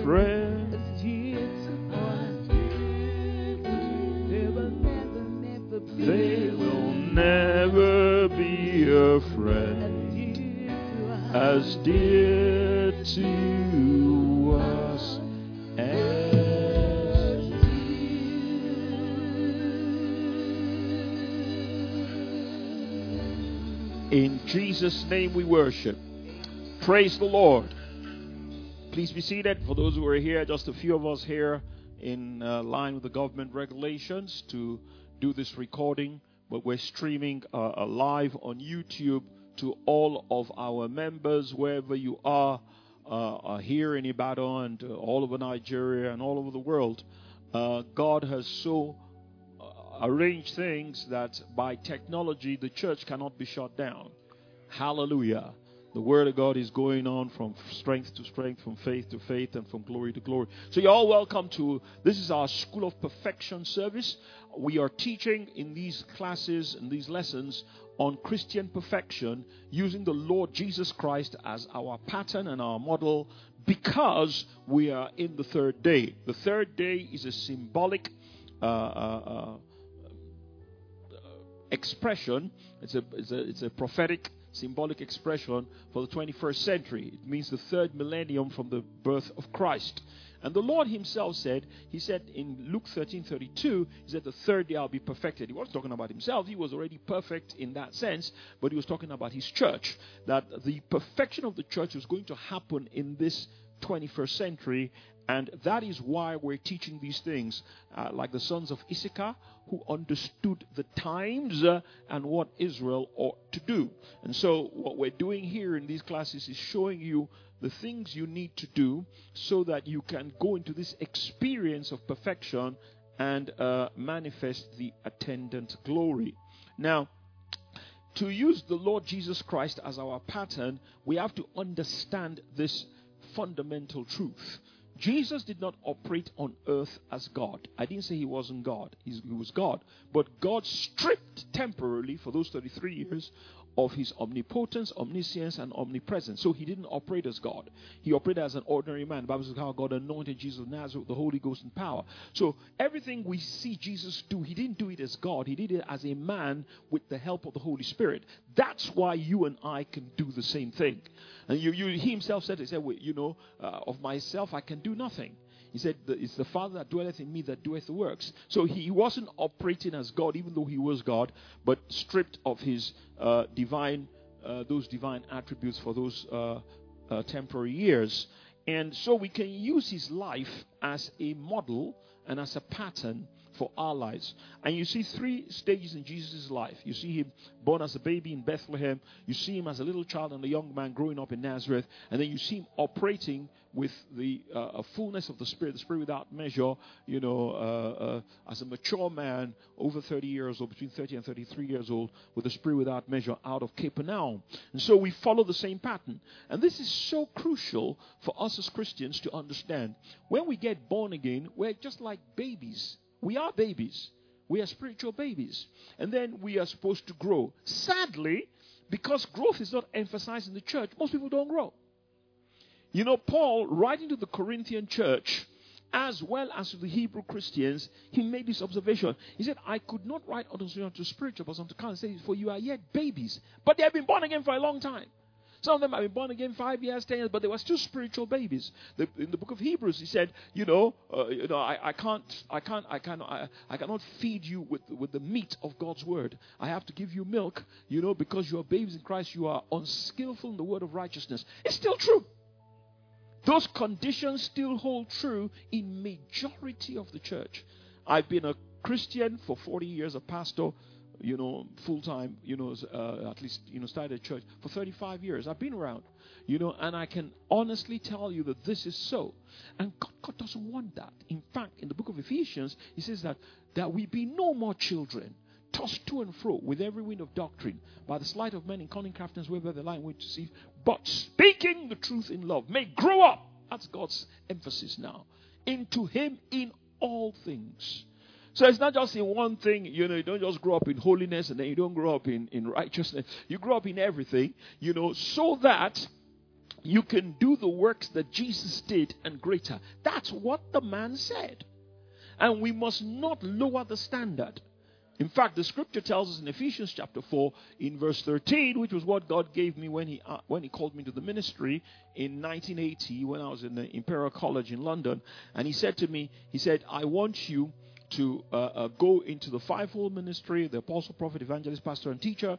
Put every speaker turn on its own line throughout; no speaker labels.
friend. They will never be a friend as dear to us as in Jesus' name we worship. Praise the Lord. Please be seated. For those who are here, just a few of us here in line with the government regulations to do this recording, but we're streaming live on YouTube to all of our members wherever you are here in Ibadan and all over Nigeria and all over the world. God has so arranged things that by technology the church cannot be shut down. Hallelujah. The word of God is going on from strength to strength, from faith to faith, and from glory to glory. So you're all welcome to, this is our School of Perfection service. We are teaching in these classes and these lessons on Christian perfection using the Lord Jesus Christ as our pattern and our model because we are in the third day. The third day is a symbolic expression. It's a prophetic symbolic expression for the 21st century. It means the third millennium from the birth of Christ. And the Lord himself said, he said in Luke 13:32, he said, the third day I'll be perfected. He wasn't talking about himself. He was already perfect in that sense, but he was talking about his church. That the perfection of the church was going to happen in this 21st century. And that is why we're teaching these things, like the sons of Issachar, who understood the times and what Israel ought to do. And so what we're doing here in these classes is showing you the things you need to do so that you can go into this experience of perfection and manifest the attendant glory. Now, to use the Lord Jesus Christ as our pattern, we have to understand this fundamental truth. Jesus did not operate on earth as God. I didn't say he wasn't God. He was God. But God stripped temporarily for those 33 years of his omnipotence, omniscience, and omnipresence. So he didn't operate as God. He operated as an ordinary man. The Bible says how God anointed Jesus of Nazareth with the Holy Ghost and power. So everything we see Jesus do, he didn't do it as God. He did it as a man with the help of the Holy Spirit. That's why you and I can do the same thing. And he himself said, well, of myself I can do nothing. He said, it's the Father that dwelleth in me that doeth the works. So he wasn't operating as God, even though he was God, but stripped of his divine attributes for those temporary years. And so we can use his life as a model and as a pattern for our lives. And you see three stages in Jesus' life. You see him born as a baby in Bethlehem. You see him as a little child and a young man growing up in Nazareth. And then you see him operating with the fullness of the Spirit without measure, as a mature man over 30 years old, between 30 and 33 years old, with the Spirit without measure out of Capernaum. And so we follow the same pattern. And this is so crucial for us as Christians to understand. When we get born again, we're just like babies. We are babies. We are spiritual babies. And then we are supposed to grow. Sadly, because growth is not emphasized in the church, most people don't grow. Paul, writing to the Corinthian church, as well as to the Hebrew Christians, he made this observation. He said, I could not write unto spiritual, but unto carnal. He said, for you are yet babies. But they have been born again for a long time. Some of them have been born again 5 years, 10 years, but they were still spiritual babies. In the book of Hebrews, he said, I cannot feed you with the meat of God's word. I have to give you milk, because you are babies in Christ. You are unskillful in the word of righteousness. It's still true. Those conditions still hold true in majority of the church. I've been a Christian for 40 years, a pastor, full time, at least, started a church for 35 years. I've been around, and I can honestly tell you that this is so. And God doesn't want that. In fact, in the book of Ephesians, he says that we be no more children, tossed to and fro with every wind of doctrine, by the sleight of men in cunning craftiness, whereby the lying way to deceive, but speaking the truth in love, may grow up. That's God's emphasis now. Into him in all things. So it's not just in one thing, you don't just grow up in holiness and then you don't grow up in righteousness. You grow up in everything, so that You can do the works that Jesus did and greater. That's what the man said. And we must not lower the standard. In fact, the scripture tells us in Ephesians chapter 4 in verse 13, which was what God gave me when he called me to the ministry in 1980 when I was in the Imperial College in London. And he said to me, he said, I want you to go into the fivefold ministry, the apostle, prophet, evangelist, pastor, and teacher,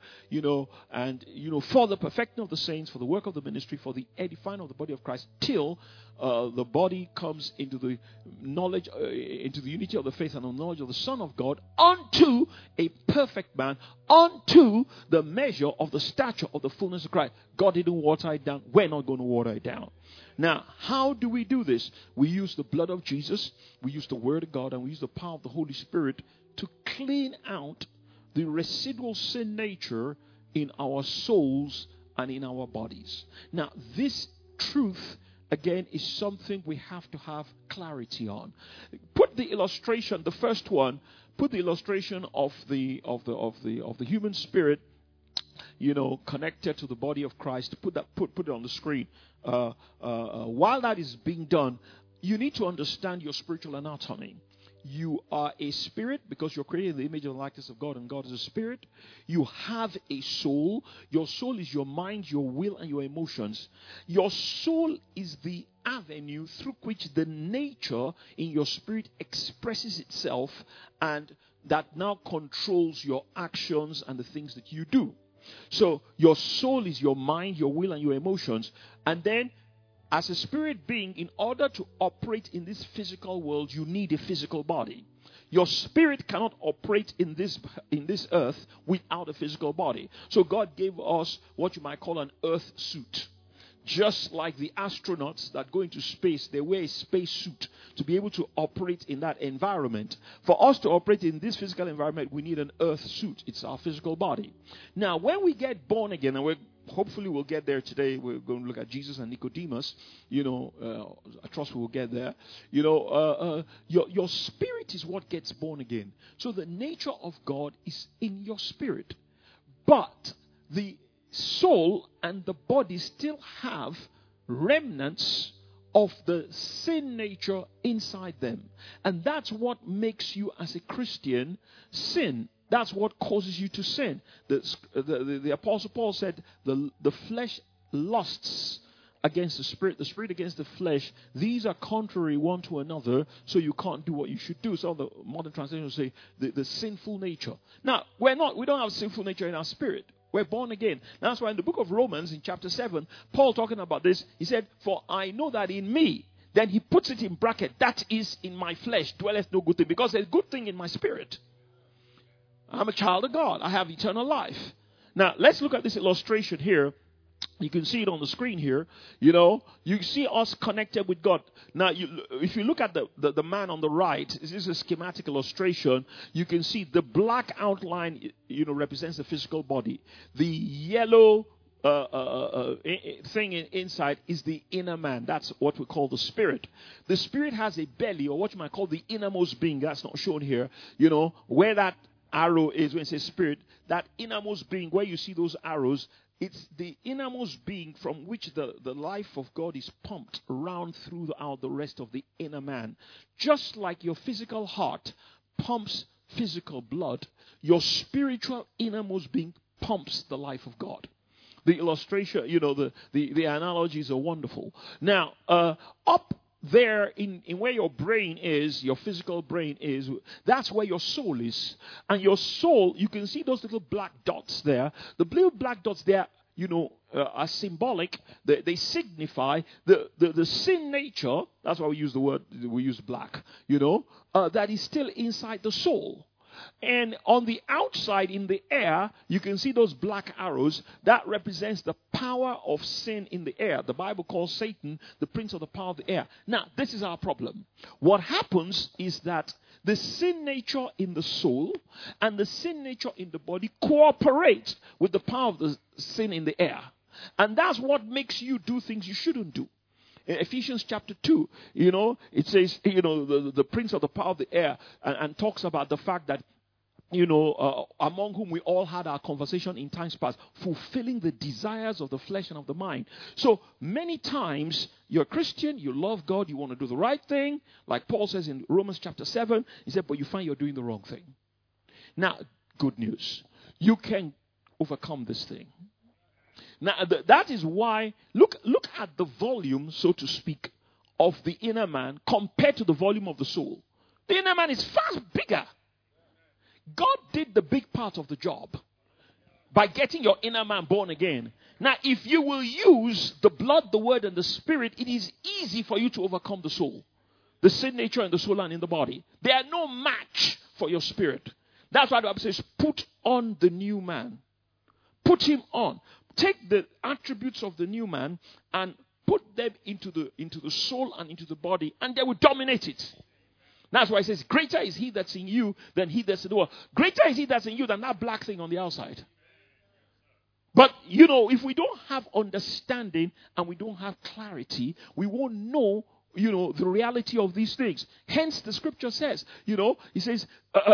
for the perfecting of the saints, for the work of the ministry, for the edifying of the body of Christ, till the body comes into the knowledge, into the unity of the faith and the knowledge of the Son of God, unto a perfect man, unto the measure of the stature of the fullness of Christ. God didn't water it down. We're not going to water it down. Now, how do we do this? We use the blood of Jesus, we use the Word of God, and we use the power of the Holy Spirit to clean out the residual sin nature in our souls and in our bodies. Now, this truth, again, is something we have to have clarity on. Put the illustration, the first one, put the illustration of the human spirit, connected to the body of Christ. Put it on the screen. While that is being done, you need to understand your spiritual anatomy. You are a spirit because you're created in the image and likeness of God, and God is a spirit. You have a soul. Your soul is your mind, your will, and your emotions. Your soul is the avenue through which the nature in your spirit expresses itself, and that now controls your actions and the things that you do. So your soul is your mind, your will, and your emotions. And then, as a spirit being, in order to operate in this physical world, you need a physical body. Your spirit cannot operate in this earth without a physical body. So God gave us what you might call an earth suit. Just like the astronauts that go into space, they wear a space suit to be able to operate in that environment. For us to operate in this physical environment, we need an earth suit. It's our physical body. Now, when we get born again, and hopefully we'll get there today, we're going to look at Jesus and Nicodemus. I trust we'll get there. Your spirit is what gets born again. So the nature of God is in your spirit. But the soul and the body still have remnants of the sin nature inside them. And that's what makes you, as a Christian, sin. That's what causes you to sin. The Apostle Paul said the flesh lusts against the spirit against the flesh. These are contrary one to another, so you can't do what you should do. So the modern translations say the sinful nature. Now, we don't have sinful nature in our spirit. We're born again. That's why in the book of Romans, in chapter 7, Paul talking about this, he said, for I know that in me, then he puts it in bracket, that is in my flesh, dwelleth no good thing, because there's good thing in my spirit. I'm a child of God. I have eternal life. Now, let's look at this illustration here. You can see it on the screen here. You see us connected with God. Now, if you look at the man on the right, this is a schematic illustration. You can see the black outline, represents the physical body. The yellow thing inside is the inner man. That's what we call the spirit. The spirit has a belly, or what you might call the innermost being. That's not shown here. Where that arrow is when it says spirit, that innermost being, where you see those arrows, it's the innermost being from which the life of God is pumped around throughout the rest of the inner man. Just like your physical heart pumps physical blood, your spiritual innermost being pumps the life of God. The illustration, the analogies are wonderful. Now, up there in where your brain is, your physical brain is, that's where your soul is. And your soul, you can see those little black dots there. The little black dots there, are symbolic. They signify the sin nature. That's why we use black, that is still inside the soul. And on the outside, in the air, you can see those black arrows. That represents the power of sin in the air. The Bible calls Satan the prince of the power of the air. Now, this is our problem. What happens is that the sin nature in the soul and the sin nature in the body cooperate with the power of the sin in the air. And that's what makes you do things you shouldn't do. In Ephesians chapter 2, it says, the prince of the power of the air, and talks about the fact that among whom we all had our conversation in times past, fulfilling the desires of the flesh and of the mind. So many times you're a Christian, you love God, you want to do the right thing. Like Paul says in Romans chapter 7, he said, but you find you're doing the wrong thing. Now, good news. You can overcome this thing. Now, that is why, look at the volume, so to speak, of the inner man compared to the volume of the soul. The inner man is far bigger. God did the big part of the job by getting your inner man born again. Now, if you will use the blood, the word, and the spirit, it is easy for you to overcome the soul. The sin nature and the soul and in the body. They are no match for your spirit. That's why the Bible says, put on the new man. Put him on. Take the attributes of the new man and put them into the soul and into the body, and they will dominate it. That's why it says, greater is he that's in you than he that's in the world. Greater is he that's in you than that black thing on the outside. But, if we don't have understanding and we don't have clarity, we won't know, the reality of these things. Hence, the scripture says, it says,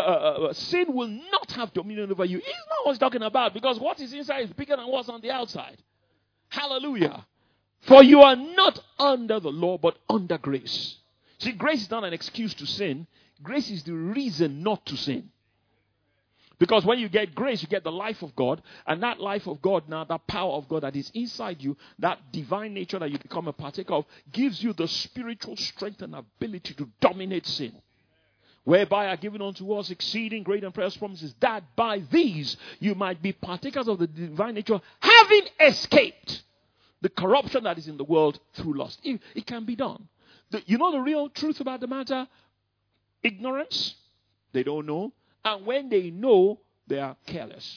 sin will not have dominion over you. He's not what he's talking about, because what is inside is bigger than what's on the outside. Hallelujah. For you are not under the law, but under grace. See, grace is not an excuse to sin. Grace is the reason not to sin. Because when you get grace, you get the life of God. And that life of God now, that power of God that is inside you, that divine nature that you become a partaker of, gives you the spiritual strength and ability to dominate sin. Whereby are given unto us exceeding great and precious promises, that by these you might be partakers of the divine nature, having escaped the corruption that is in the world through lust. It can be done. The real truth about the matter? Ignorance. They don't know. And when they know, they are careless.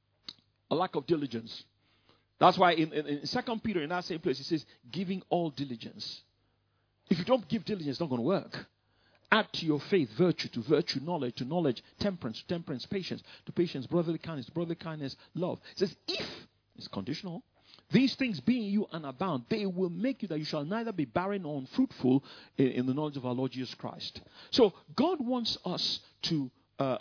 A lack of diligence. That's why in 2 Peter, in that same place, it says, giving all diligence. If you don't give diligence, it's not going to work. Add to your faith virtue, to virtue knowledge, to knowledge temperance, to temperance patience, to patience brotherly kindness, love. It says, if, it's conditional, these things being you and abound, they will make you that you shall neither be barren nor unfruitful in the knowledge of our Lord Jesus Christ. So God wants us to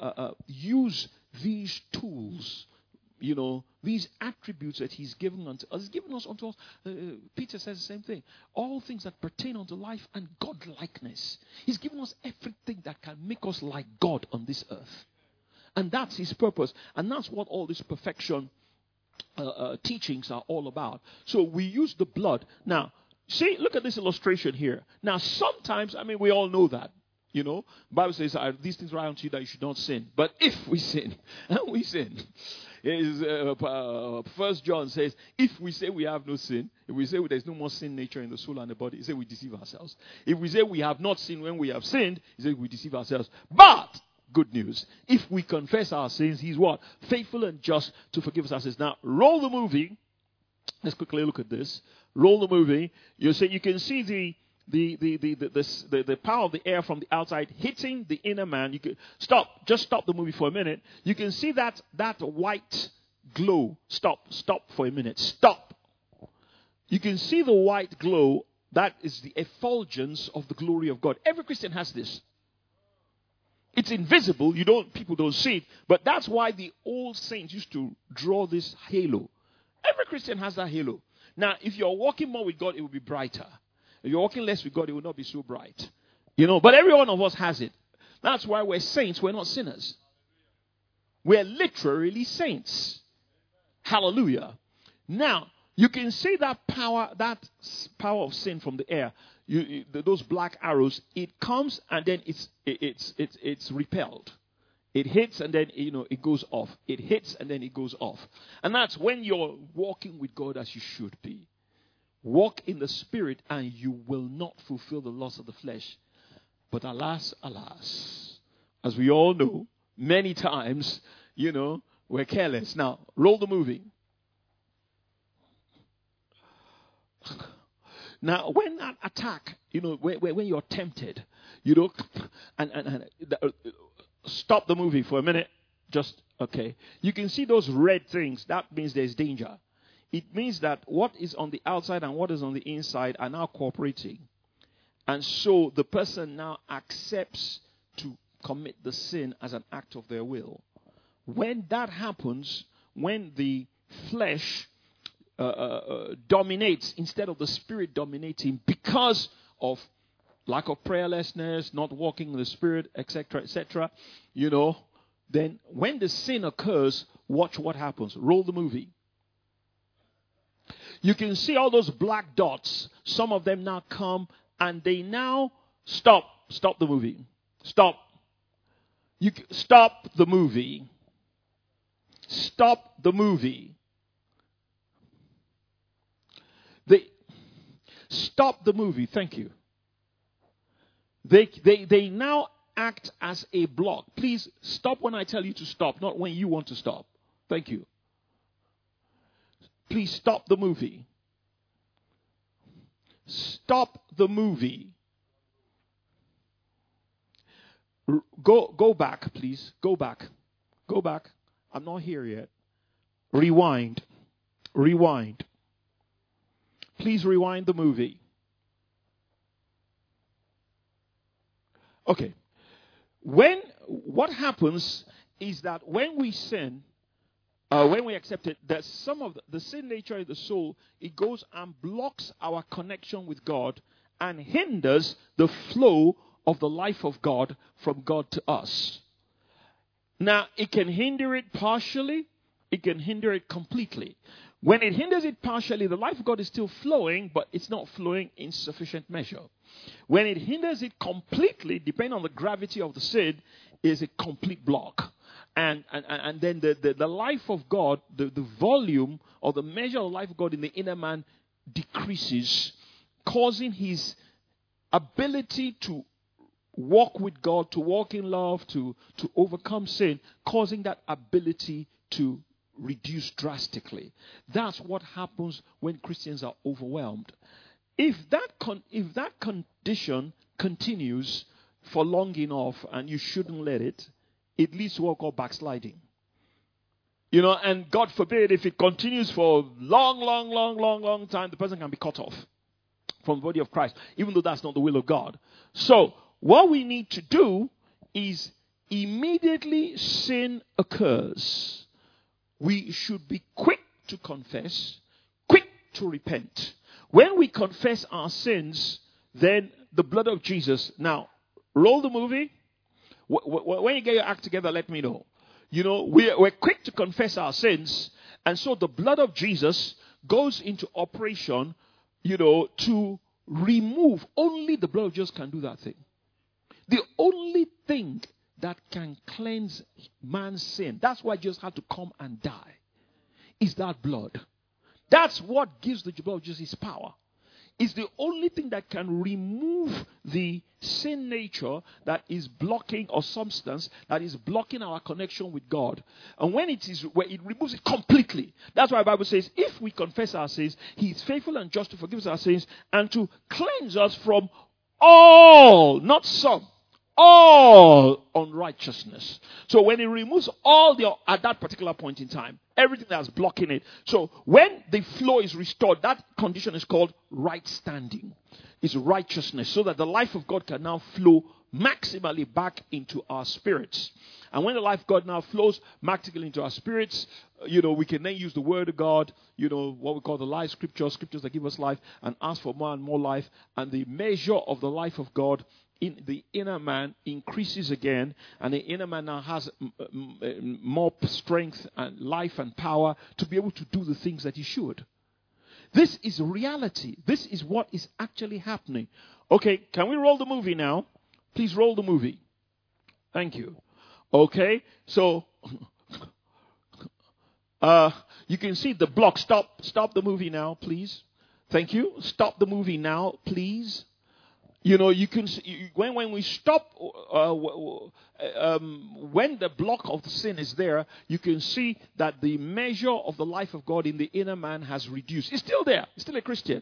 use these tools, these attributes that He's given unto us. He's given us unto us. Peter says the same thing. All things that pertain unto life and God-likeness. He's given us everything that can make us like God on this earth. And that's His purpose. And that's what all this perfection teachings are all about. So we use the blood. Now, see, look at this illustration here. Now, sometimes, we all know that. The Bible says, these things are unto you that you should not sin. But if we sin, and we sin. 1 John says, if we say we have no sin, if we say there's no more sin nature in the soul and the body, he says we deceive ourselves. If we say we have not sinned when we have sinned, he says we deceive ourselves. But good news. If we confess our sins, He's what? Faithful and just to forgive us our sins. Now, roll the movie. Let's quickly look at this. Roll the movie. You can see the power of the air from the outside hitting the inner man. You can just stop the movie for a minute. You can see that white glow. Stop for a minute. Stop. You can see the white glow. That is the effulgence of the glory of God. Every Christian has this. It's invisible. People don't see it. But that's why the old saints used to draw this halo. Every Christian has that halo. Now, if you're walking more with God, it will be brighter. If you're walking less with God, it will not be so bright. But every one of us has it. That's why we're saints. We're not sinners. We're literally saints. Hallelujah. Now, you can see that power of sin from the air. Those black arrows, it comes and then it's repelled. It hits and then it goes off. It hits and then it goes off. And that's when you're walking with God as you should be. Walk in the Spirit and you will not fulfill the lust of the flesh. But alas, as we all know, many times, we're careless. Now, roll the movie. Now, when that attack, when you're tempted, stop the movie for a minute. Just, okay. You can see those red things. That means there's danger. It means that what is on the outside and what is on the inside are now cooperating. And so the person now accepts to commit the sin as an act of their will. when that happens, when the flesh dominates instead of the spirit dominating because of lack of prayerlessness, not walking in the spirit, etc., then when the sin occurs, watch what happens. Roll the movie. You can see all those black dots. Some of them now come and they now stop the movie. Stop the movie. Stop the movie. Stop the movie. Thank you. They now act as a block. Please stop when I tell you to stop, not when you want to stop. Thank you. Please stop the movie. Stop the movie. Go back, please. Go back. I'm not here yet. Rewind. Please rewind the movie. Okay. What happens is that when we sin, when we accept it, that some of the sin nature of the soul, it goes and blocks our connection with God and hinders the flow of the life of God from God to us. Now, it can hinder it partially. It can hinder it completely. When it hinders it partially, the life of God is still flowing, but it's not flowing in sufficient measure. When it hinders it completely, depending on the gravity of the sin, is a complete block. And then the life of God, the volume or the measure of the life of God in the inner man decreases, causing his ability to walk with God, to walk in love, to overcome sin, causing that ability to reduce drastically. That's what happens when Christians are overwhelmed. If that condition continues for long enough, and you shouldn't let it, it leads to what we call backsliding. And God forbid, if it continues for long time, the person can be cut off from the body of Christ, even though that's not the will of God. So, what we need to do is immediately sin occurs, we should be quick to confess, quick to repent. When we confess our sins, then the blood of Jesus. Now, roll the movie. When you get your act together, let me know. We're quick to confess our sins, and so the blood of Jesus goes into operation, to remove. Only the blood of Jesus can do that thing. The only thing that can cleanse man's sin, that's why Jesus had to come and die, is that blood. That's what gives the blood of Jesus his power. It's the only thing that can remove the sin nature that is blocking, or substance that is blocking our connection with God. And when it removes it completely. That's why the Bible says, if we confess our sins, he is faithful and just to forgive us our sins and to cleanse us from all, not some, all unrighteousness. So when it removes at that particular point in time, everything that's blocking it. So when the flow is restored, that condition is called right standing. It's righteousness, so that the life of God can now flow maximally back into our spirits. And when the life of God now flows maximally into our spirits, we can then use the word of God, what we call the life scriptures that give us life, and ask for more and more life. And the measure of the life of God in the inner man increases again, and the inner man now has more strength and life and power to be able to do the things that he should. This is reality. This is what is actually happening. Okay, can we roll the movie now? Please roll the movie. Thank you. Okay, so you can see the block. Stop the movie now, please. Thank you. Stop the movie now, please. You can see, when we stop, when the block of the sin is there, you can see that the measure of the life of God in the inner man has reduced. It's still there. It's still a Christian.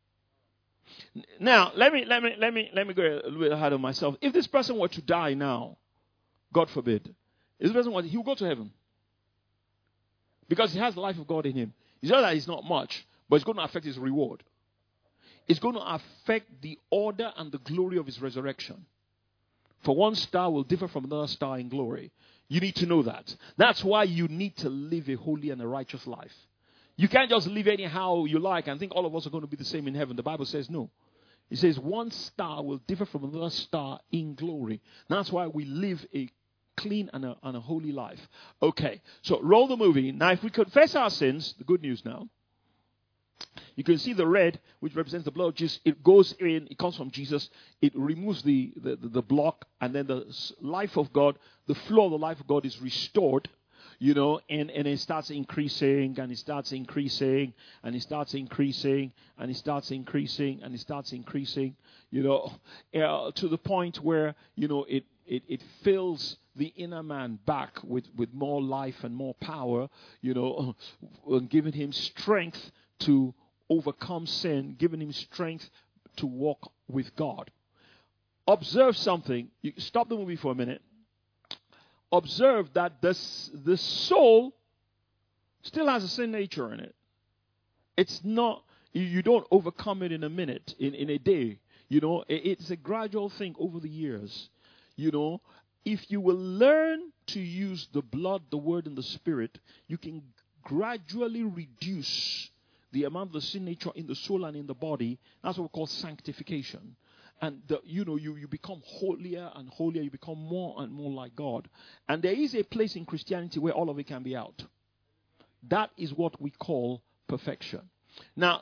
Now, let me go a little bit ahead of myself. If this person were to die now, God forbid, he will go to heaven, because he has the life of God in him. It's not that he's not much, but it's going to affect his reward. It's going to affect the order and the glory of his resurrection. For one star will differ from another star in glory. You need to know that. That's why you need to live a holy and a righteous life. You can't just live anyhow you like and think all of us are going to be the same in heaven. The Bible says no. It says one star will differ from another star in glory. That's why we live a clean and a holy life. Okay, so roll the movie. Now, if we confess our sins, the good news now, you can see the red, which represents the blood of Jesus. It goes in, it comes from Jesus. It removes the block, and then the life of God, the flow of the life of God is restored. And it starts increasing, and it starts increasing, and it starts increasing, and it starts increasing, and it starts increasing, to the point where, it fills the inner man back with more life and more power, giving him strength to overcome sin, giving him strength to walk with God. Observe something. You stop the movie for a minute. Observe that the soul still has a sin nature in it. It's not, you don't overcome it in a minute, in a day. It's a gradual thing over the years. If you will learn to use the blood, the word, and the spirit, you can gradually reduce the amount of the sin nature in the soul and in the body. That's what we call sanctification. And you become holier and holier. You become more and more like God. And there is a place in Christianity where all of it can be out. That is what we call perfection. Now,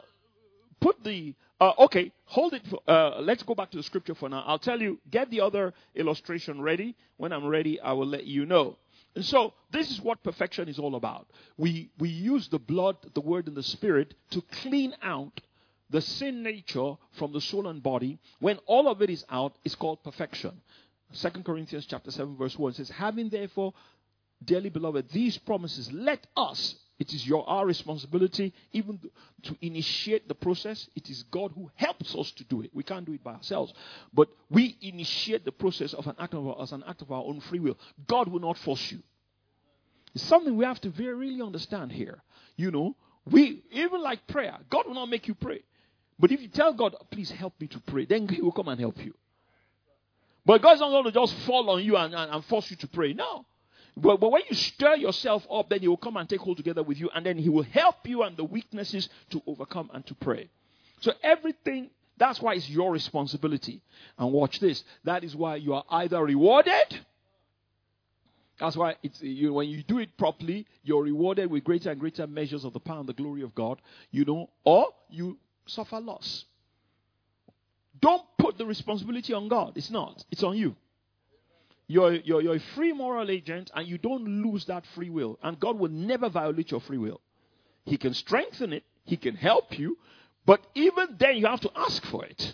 hold it. Let's go back to the scripture for now. I'll tell you, get the other illustration ready. When I'm ready, I will let you know. And so, this is what perfection is all about. We use the blood, the word, and the spirit to clean out the sin nature from the soul and body. When all of it is out, it's called perfection. 2 Corinthians chapter 7 verse 1 says, having therefore, dearly beloved, these promises, let us, it is our responsibility even to initiate the process. It is God who helps us to do it. We can't do it by ourselves. But we initiate the process as an act of our own free will. God will not force you. It's something we have to very really understand here. We, even like prayer, God will not make you pray. But if you tell God, please help me to pray, then he will come and help you. But God's not going to just fall on you and force you to pray. No. But when you stir yourself up, then he will come and take hold together with you, and then he will help you and the weaknesses to overcome and to pray. So everything, that's why it's your responsibility. And watch this. That is why you are either rewarded. That's why when you do it properly, you're rewarded with greater and greater measures of the power and the glory of God, or you suffer loss. Don't put the responsibility on God. It's not. It's on you. You're a free moral agent, and you don't lose that free will. And God will never violate your free will. He can strengthen it. He can help you. But even then, you have to ask for it.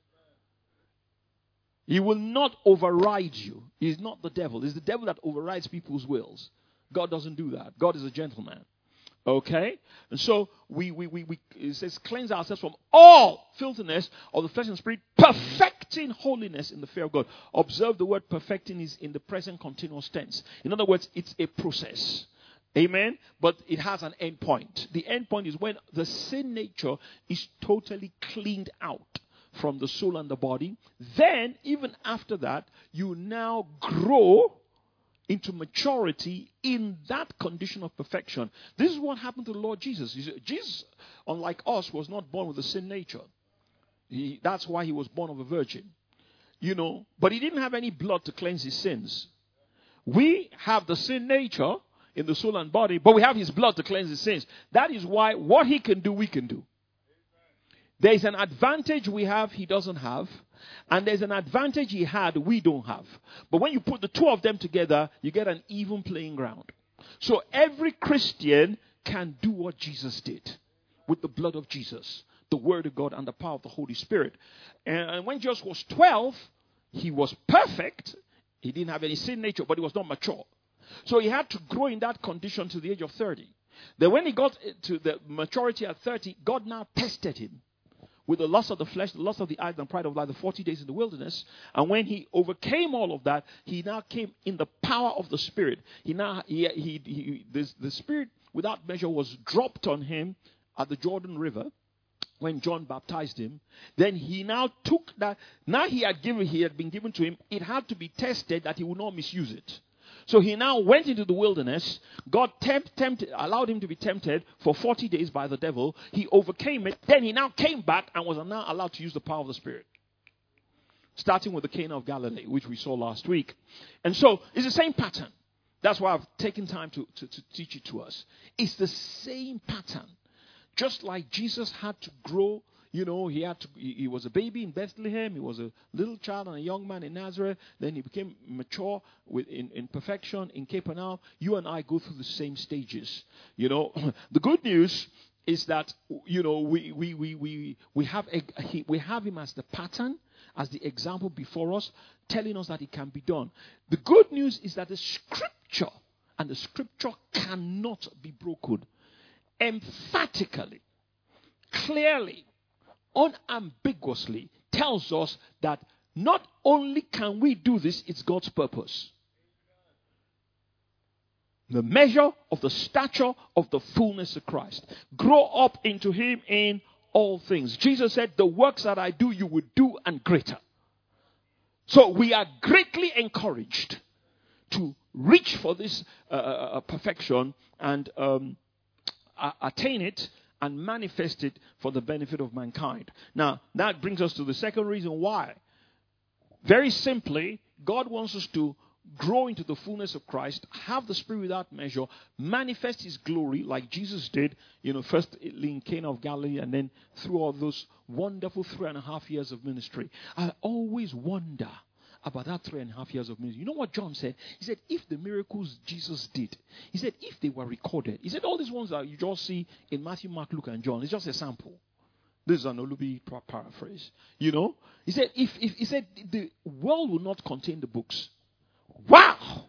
He will not override you. He's not the devil. It's the devil that overrides people's wills. God doesn't do that. God is a gentleman. Okay? And so it says, cleanse ourselves from all filthiness of the flesh and spirit, perfecting holiness in the fear of God. Observe the word perfecting is in the present continuous tense. In other words, it's a process. Amen? But it has an end point. The end point is when the sin nature is totally cleaned out from the soul and the body. Then, even after that, you now grow into maturity in that condition of perfection. This is what happened to the Lord Jesus. Jesus, unlike us, was not born with a sin nature. That's why he was born of a virgin. But he didn't have any blood to cleanse his sins. We have the sin nature in the soul and body, but we have his blood to cleanse his sins. That is why what he can do, we can do. There is an advantage we have, he doesn't have. And there's an advantage he had, we don't have. But when you put the two of them together, you get an even playing ground. So every Christian can do what Jesus did with the blood of Jesus, the word of God, and the power of the Holy Spirit. And when Jesus was 12, he was perfect. He didn't have any sin nature, but he was not mature. So he had to grow in that condition to the age of 30. Then when he got to the maturity at 30, God now tested him with the lust of the flesh, the lust of the eyes, and pride of life, the 40 days in the wilderness. And when he overcame all of that, he now came in the power of the Spirit. The Spirit without measure was dropped on him at the Jordan River when John baptized him. Then he now took that. Now he had been given to him. It had to be tested that he would not misuse it. So he now went into the wilderness. God allowed him to be tempted for 40 days by the devil. He overcame it. Then he now came back and was now allowed to use the power of the Spirit. Starting with the Cana of Galilee, which we saw last week. And so it's the same pattern. That's why I've taken time to teach it to us. It's the same pattern. Just like Jesus had to grow. He was a baby in Bethlehem. He was a little child and a young man in Nazareth. Then he became mature in perfection in Capernaum. You and I go through the same stages. The good news is that we have him as the pattern, as the example before us, telling us that it can be done. The good news is that the scripture cannot be broken. Emphatically, clearly, unambiguously tells us that not only can we do this, it's God's purpose. The measure of the stature of the fullness of Christ. Grow up into him in all things. Jesus said, the works that I do, you will do, and greater. So we are greatly encouraged to reach for this perfection and attain it and manifest it for the benefit of mankind. Now, that brings us to the second reason why. Very simply, God wants us to grow into the fullness of Christ, have the Spirit without measure, manifest his glory like Jesus did, first in Cana of Galilee and then through all those wonderful 3.5 years of ministry. I always wonder about that 3.5 years of ministry. You know what John said? He said, if the miracles Jesus did, he said, if they were recorded, he said, all these ones that you just see in Matthew, Mark, Luke, and John, it's just a sample. This is an Olubi paraphrase. He said, if he said the world will not contain the books. Wow!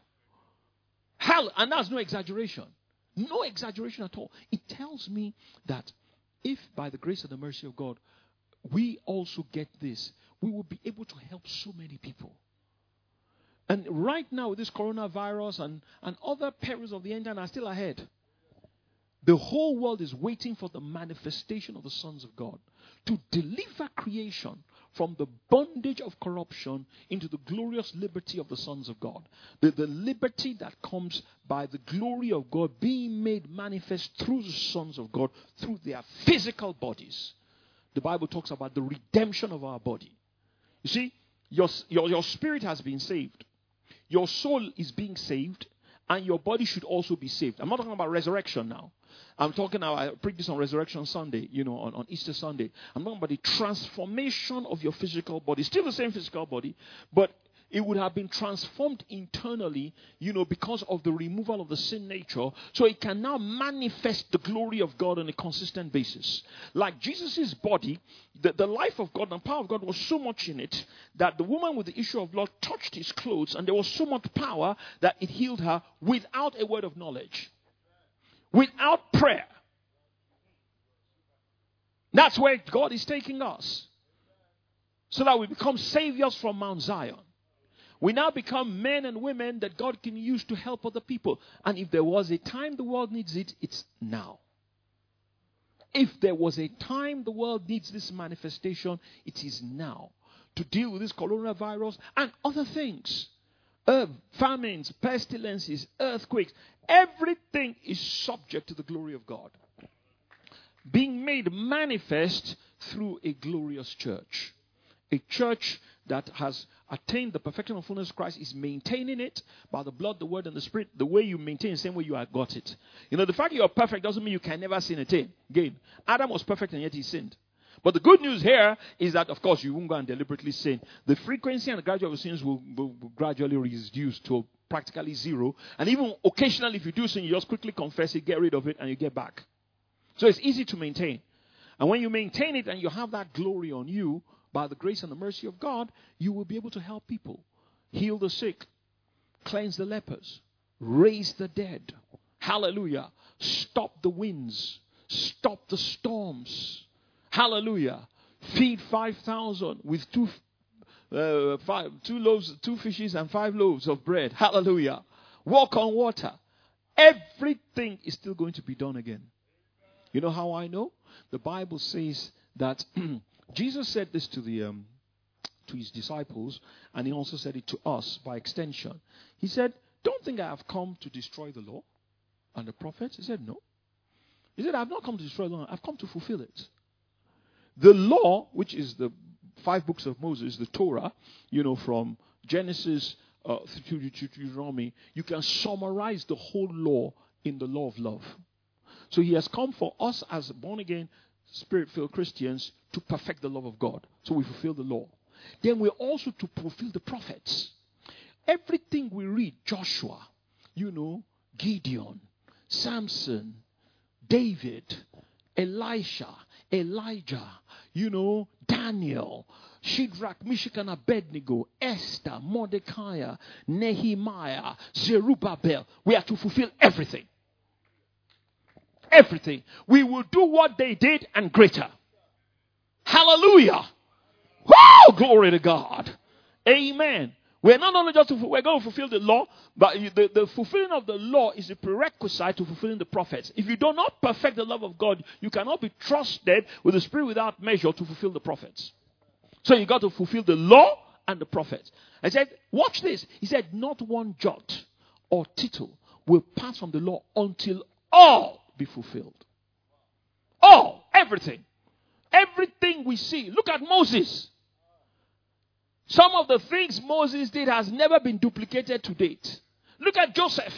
Hell, and that's no exaggeration. No exaggeration at all. It tells me that if by the grace and the mercy of God, we also get this, we will be able to help so many people. And right now, with this coronavirus and other perils of the end time are still ahead. The whole world is waiting for the manifestation of the sons of God to deliver creation from the bondage of corruption into the glorious liberty of the sons of God. The liberty that comes by the glory of God being made manifest through the sons of God, through their physical bodies. The Bible talks about the redemption of our body. You see, your spirit has been saved. Your soul is being saved, and your body should also be saved. I'm not talking about resurrection now. I'm talking now, I preached this on Resurrection Sunday, on Easter Sunday. I'm talking about the transformation of your physical body. Still the same physical body, but it would have been transformed internally, because of the removal of the sin nature. So it can now manifest the glory of God on a consistent basis. Like Jesus' body, the life of God and power of God was so much in it that the woman with the issue of blood touched his clothes, and there was so much power that it healed her without a word of knowledge. Without prayer. That's where God is taking us. So that we become saviors from Mount Zion. We now become men and women that God can use to help other people. And if there was a time the world needs it, it's now. If there was a time the world needs this manifestation, it is now. To deal with this coronavirus and other things. Famines, pestilences, earthquakes. Everything is subject to the glory of God. Being made manifest through a glorious church. A church that has attained the perfection of fullness of Christ is maintaining it by the blood, the word, and the spirit. The way you maintain, the same way you have got it. The fact you're perfect doesn't mean you can never sin again. Adam was perfect and yet he sinned. But the good news here is that, of course, you won't go and deliberately sin. The frequency and the gradual of sins will gradually reduce to practically zero. And even occasionally, if you do sin, you just quickly confess it, get rid of it, and you get back. So it's easy to maintain. And when you maintain it and you have that glory on you, by the grace and the mercy of God, you will be able to help people. Heal the sick. Cleanse the lepers. Raise the dead. Hallelujah. Stop the winds. Stop the storms. Hallelujah. Feed 5,000 with two fishes and 5 loaves of bread. Hallelujah. Walk on water. Everything is still going to be done again. You know how I know? The Bible says that Jesus said this to his disciples, and he also said it to us by extension. He said, don't think I have come to destroy the law and the prophets. He said, no. He said, I've not come to destroy the law. I've come to fulfill it. The law, which is the 5 books of Moses, the Torah, from Genesis to Deuteronomy, you can summarize the whole law in the law of love. So he has come for us as born-again, Spirit-filled Christians to perfect the love of God. So we fulfill the law. Then we're also to fulfill the prophets. Everything we read, Joshua, Gideon, Samson, David, Elisha, Elijah, Daniel, Shadrach, Meshach, and Abednego, Esther, Mordecai, Nehemiah, Zerubbabel. We are to fulfill everything. Everything. We will do what they did and greater. Hallelujah. Woo! Glory to God. Amen. We're not only we're going to fulfill the law, but the fulfilling of the law is a prerequisite to fulfilling the prophets. If you do not perfect the love of God, you cannot be trusted with the Spirit without measure to fulfill the prophets. So you got to fulfill the law and the prophets. I said, watch this. He said, not one jot or tittle will pass from the law until all be fulfilled. All, everything. Everything we see. Look at Moses. Some of the things Moses did has never been duplicated to date. Look at Joseph.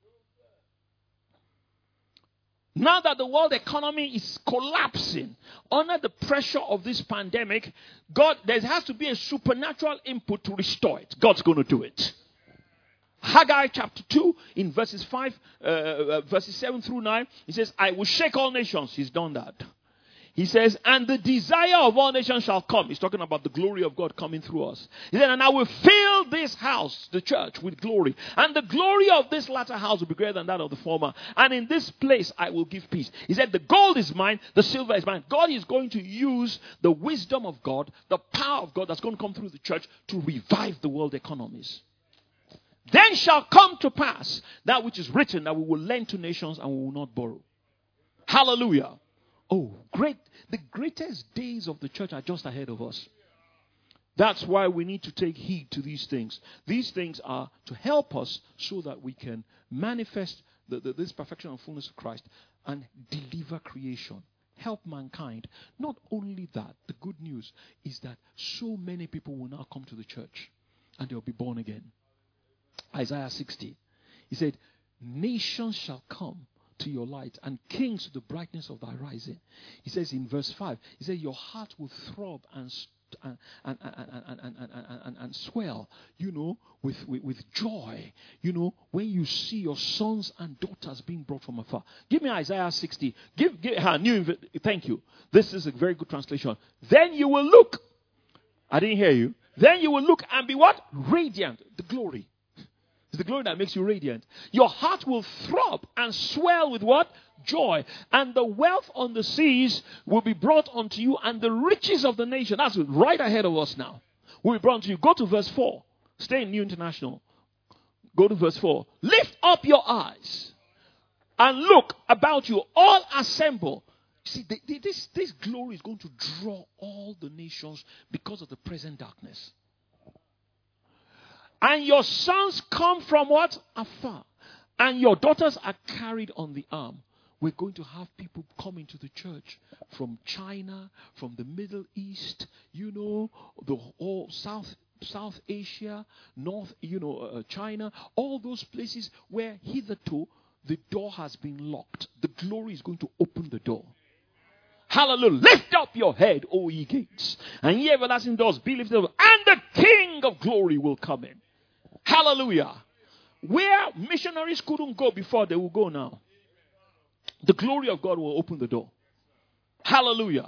Now that the world economy is collapsing under the pressure of this pandemic, there has to be a supernatural input to restore it. God's going to do it. Haggai chapter 2 in verses 7 through 9, he says, I will shake all nations. He's done that. He says, and the desire of all nations shall come. He's talking about the glory of God coming through us. He said, and I will fill this house, the church, with glory. And the glory of this latter house will be greater than that of the former. And in this place I will give peace. He said, the gold is mine, the silver is mine. God is going to use the wisdom of God, the power of God that's going to come through the church to revive the world economies. Then shall come to pass that which is written, that we will lend to nations and we will not borrow. Hallelujah. Oh, great. The greatest days of the church are just ahead of us. That's why we need to take heed to these things. These things are to help us so that we can manifest this perfection and fullness of Christ and deliver creation. Help mankind. Not only that, the good news is that so many people will now come to the church and they'll be born again. Isaiah 60. He said, nations shall come to your light and kings to the brightness of thy rising. He says in verse 5, he said, your heart will throb and swell, with joy, when you see your sons and daughters being brought from afar. Give me Isaiah 60. Thank you. This is a very good translation. Then you will look. I didn't hear you. Then you will look and be what? Radiant. The glory. It's the glory that makes you radiant. Your heart will throb and swell with what? Joy. And the wealth on the seas will be brought unto you, and the riches of the nation. That's right ahead of us now. Will be brought unto you. Go to verse 4. Stay in New International. Go to verse 4. Lift up your eyes and look about you. All assemble. See, this glory is going to draw all the nations because of the present darkness. And your sons come from what? Afar. And your daughters are carried on the arm. We're going to have people coming to the church from China, from the Middle East, the whole South Asia, North, China, all those places where hitherto the door has been locked. The glory is going to open the door. Hallelujah. Lift up your head, O ye gates, and ye everlasting doors, be lifted up, and the King of glory will come in. Hallelujah. Where missionaries couldn't go before, they will go now. The glory of God will open the door. Hallelujah.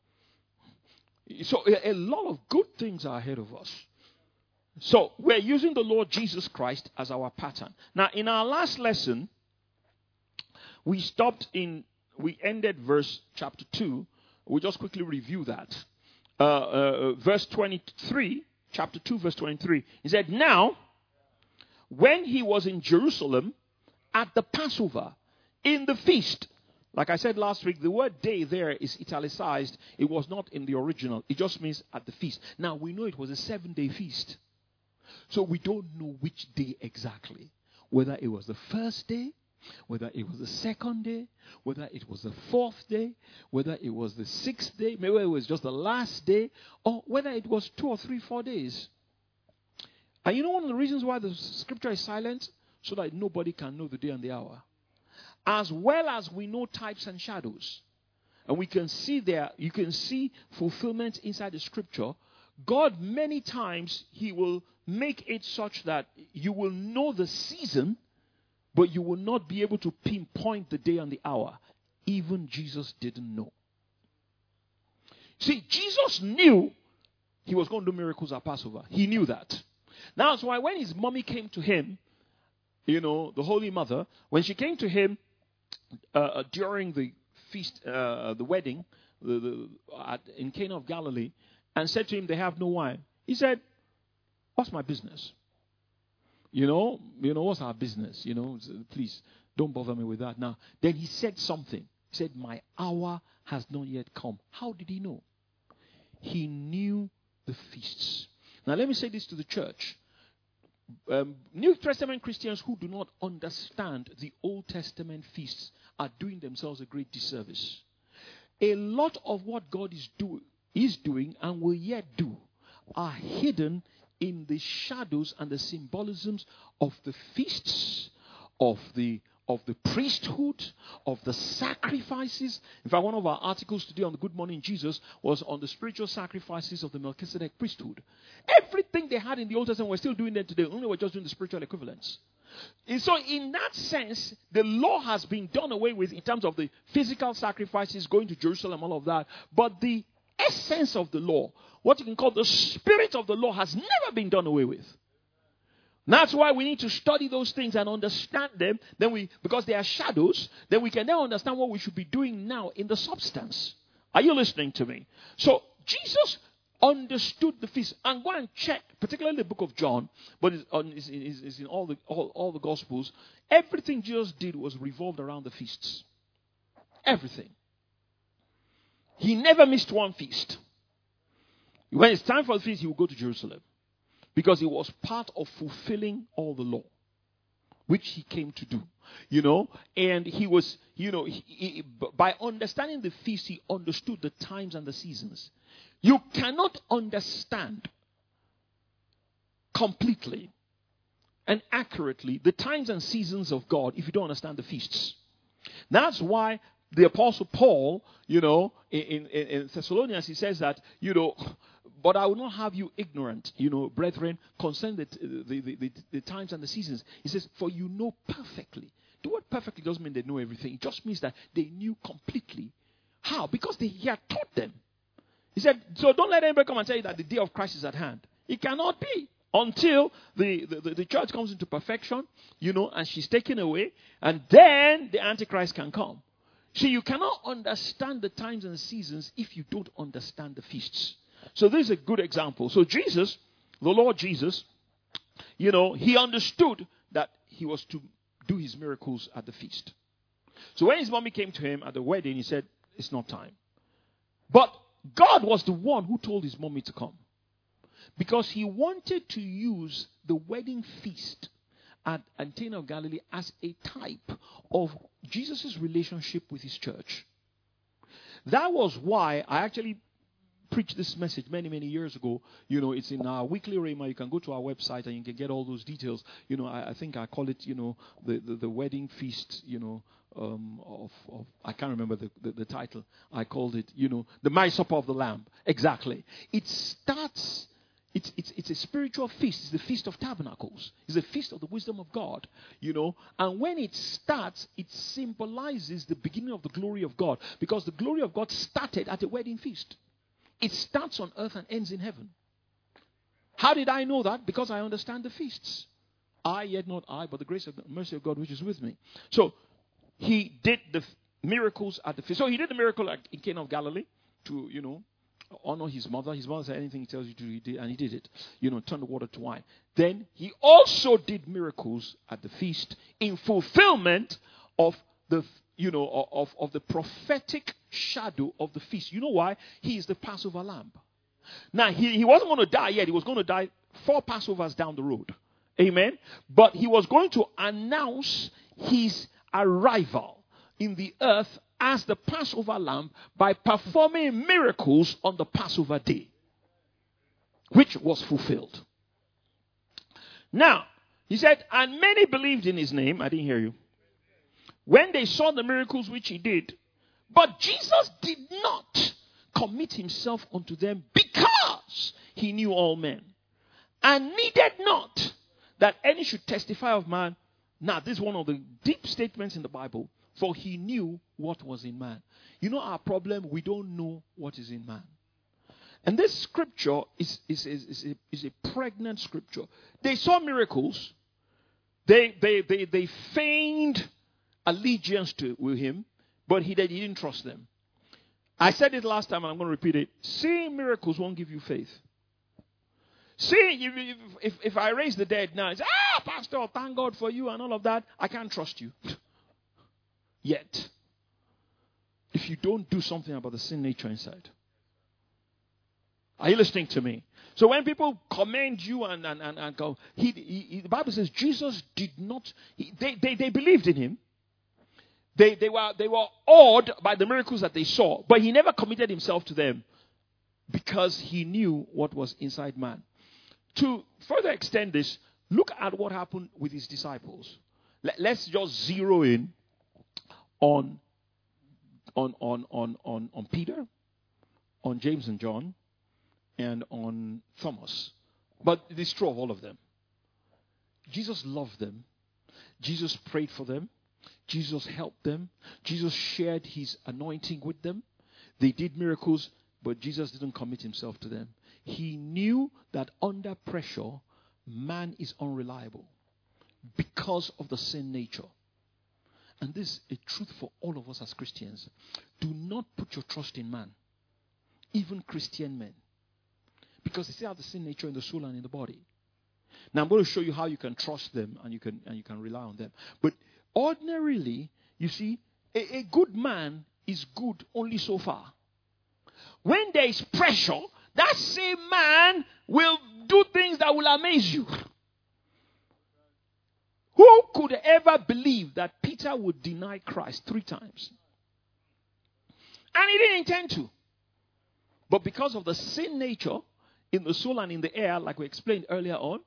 So a lot of good things are ahead of us. So we're using the Lord Jesus Christ as our pattern. Now, in our last lesson, we ended verse chapter 2. We'll just quickly review that. Verse 23, chapter 2, verse 23. He said, now, when he was in Jerusalem at the Passover, in the feast. Like I said last week, the word day there is italicized. It was not in the original. It just means at the feast. Now, we know it was a 7-day feast. So we don't know which day exactly. whether it was the first day, whether it was the second day, whether it was the fourth day, whether it was the sixth day, maybe it was just the last day, or whether it was 2 or 3, 4 days. And you know one of the reasons why the scripture is silent? So that nobody can know the day and the hour. As well as we know types and shadows. And we can see there, you can see fulfillment inside the scripture. God, many times, He will make it such that you will know the season, but you will not be able to pinpoint the day and the hour. Even Jesus didn't know. See, Jesus knew He was going to do miracles at Passover. He knew that. That's why when His mommy came to Him, you know, the Holy Mother, when she came to Him during the feast, the wedding in Cana of Galilee, and said to Him, they have no wine. He said, what's my business? You know, what's our business? You know, please don't bother me with that now. Then He said something. He said, my hour has not yet come. How did He know? He knew the feasts. Now let me say this to the church. New Testament Christians who do not understand the Old Testament feasts are doing themselves a great disservice. A lot of what God is doing and will yet do are hidden in the shadows and the symbolisms of the feasts, of the priesthood, of the sacrifices. In fact, one of our articles today on the Good Morning Jesus was on the spiritual sacrifices of the Melchizedek priesthood. Everything they had in the Old Testament, we're still doing them today. Only we're just doing the spiritual equivalents. And so in that sense, the law has been done away with in terms of the physical sacrifices, going to Jerusalem, all of that. But the essence of the law, what you can call the spirit of the law, has never been done away with. That's why we need to study those things and understand them. Because they are shadows, then we can now understand what we should be doing now in the substance. Are you listening to me? So Jesus understood the feast. And go and check, particularly the book of John, but it's in all the Gospels. Everything Jesus did was revolved around the feasts. Everything. He never missed one feast. When it's time for the feast, he will go to Jerusalem. Because it was part of fulfilling all the law, which he came to do. You know, and he was, you know, by understanding the feast, he understood the times and the seasons. You cannot understand completely and accurately the times and seasons of God if you don't understand the feasts. That's why the Apostle Paul, you know, in Thessalonians, he says that, you know, but I will not have you ignorant, you know, brethren, concerning the times and the seasons. He says, for you know perfectly. The word perfectly doesn't mean they know everything. It just means that they knew completely. How? Because he had taught them. He said, so don't let anybody come and tell you that the day of Christ is at hand. It cannot be until the church comes into perfection, you know, and she's taken away, and then the Antichrist can come. See, you cannot understand the times and the seasons if you don't understand the feasts. So this is a good example. So Jesus, the Lord Jesus, you know, he understood that he was to do his miracles at the feast. So when his mommy came to him at the wedding, he said, it's not time. But God was the one who told his mommy to come. Because he wanted to use the wedding feast at Cana of Galilee as a type of Jesus' relationship with his church. That was why I actually preached this message many, many years ago. You know, it's in our weekly Rhema. You can go to our website and you can get all those details. You know, I think I call it, you know, the wedding feast, you know, of I can't remember the title. I called it, you know, the marriage supper of the Lamb. Exactly. It starts. It's a spiritual feast. It's the Feast of Tabernacles. It's the feast of the wisdom of God, you know. And when it starts, it symbolizes the beginning of the glory of God. Because the glory of God started at a wedding feast. It starts on earth and ends in heaven. How did I know that? Because I understand the feasts. I, yet not I, but the grace and mercy of God which is with me. So, he did the miracles at the feast. So, he did the miracle in Cana of Galilee to, you know, honor his mother. His mother said anything he tells you to, he did, and he did it. You know, turn the water to wine. Then he also did miracles at the feast in fulfillment of the, you know, of the prophetic shadow of the feast. You know why? He is the Passover lamb. Now, he wasn't going to die yet. He was going to die 4 Passovers down the road. Amen. But he was going to announce his arrival in the earth as the Passover lamb by performing miracles on the Passover day, which was fulfilled. Now, he said, and many believed in his name. I didn't hear you. When they saw the miracles which he did. But Jesus did not commit himself unto them because he knew all men. And needed not that any should testify of man. Now, this is one of the deep statements in the Bible. For he knew what was in man. You know our problem? We don't know what is in man. And this scripture is a pregnant scripture. They saw miracles. They feigned allegiance with him, but he didn't trust them. I said it last time, and I'm going to repeat it. Seeing miracles won't give you faith. See, if I raise the dead now, it's, Pastor, thank God for you and all of that, I can't trust you. Yet, if you don't do something about the sin nature inside. Are you listening to me? So when people commend you and go, the Bible says Jesus did not, they believed in him. They were awed by the miracles that they saw, but he never committed himself to them because he knew what was inside man. To further extend this, look at what happened with his disciples. Let's just zero in on Peter, on James and John, and on Thomas. But it is true of all of them. Jesus loved them. Jesus prayed for them. Jesus helped them. Jesus shared his anointing with them. They did miracles, but Jesus didn't commit himself to them. He knew that under pressure, man is unreliable because of the sin nature. And this is a truth for all of us as Christians. Do not put your trust in man, even Christian men, because they still have the sin nature in the soul and in the body. Now I'm going to show you how you can trust them and you can rely on them. But ordinarily, you see, a good man is good only so far. When there is pressure, that same man will do things that will amaze you. Who could ever believe that Peter would deny Christ 3 times? And he didn't intend to. But because of the sin nature in the soul and in the air, like we explained earlier on,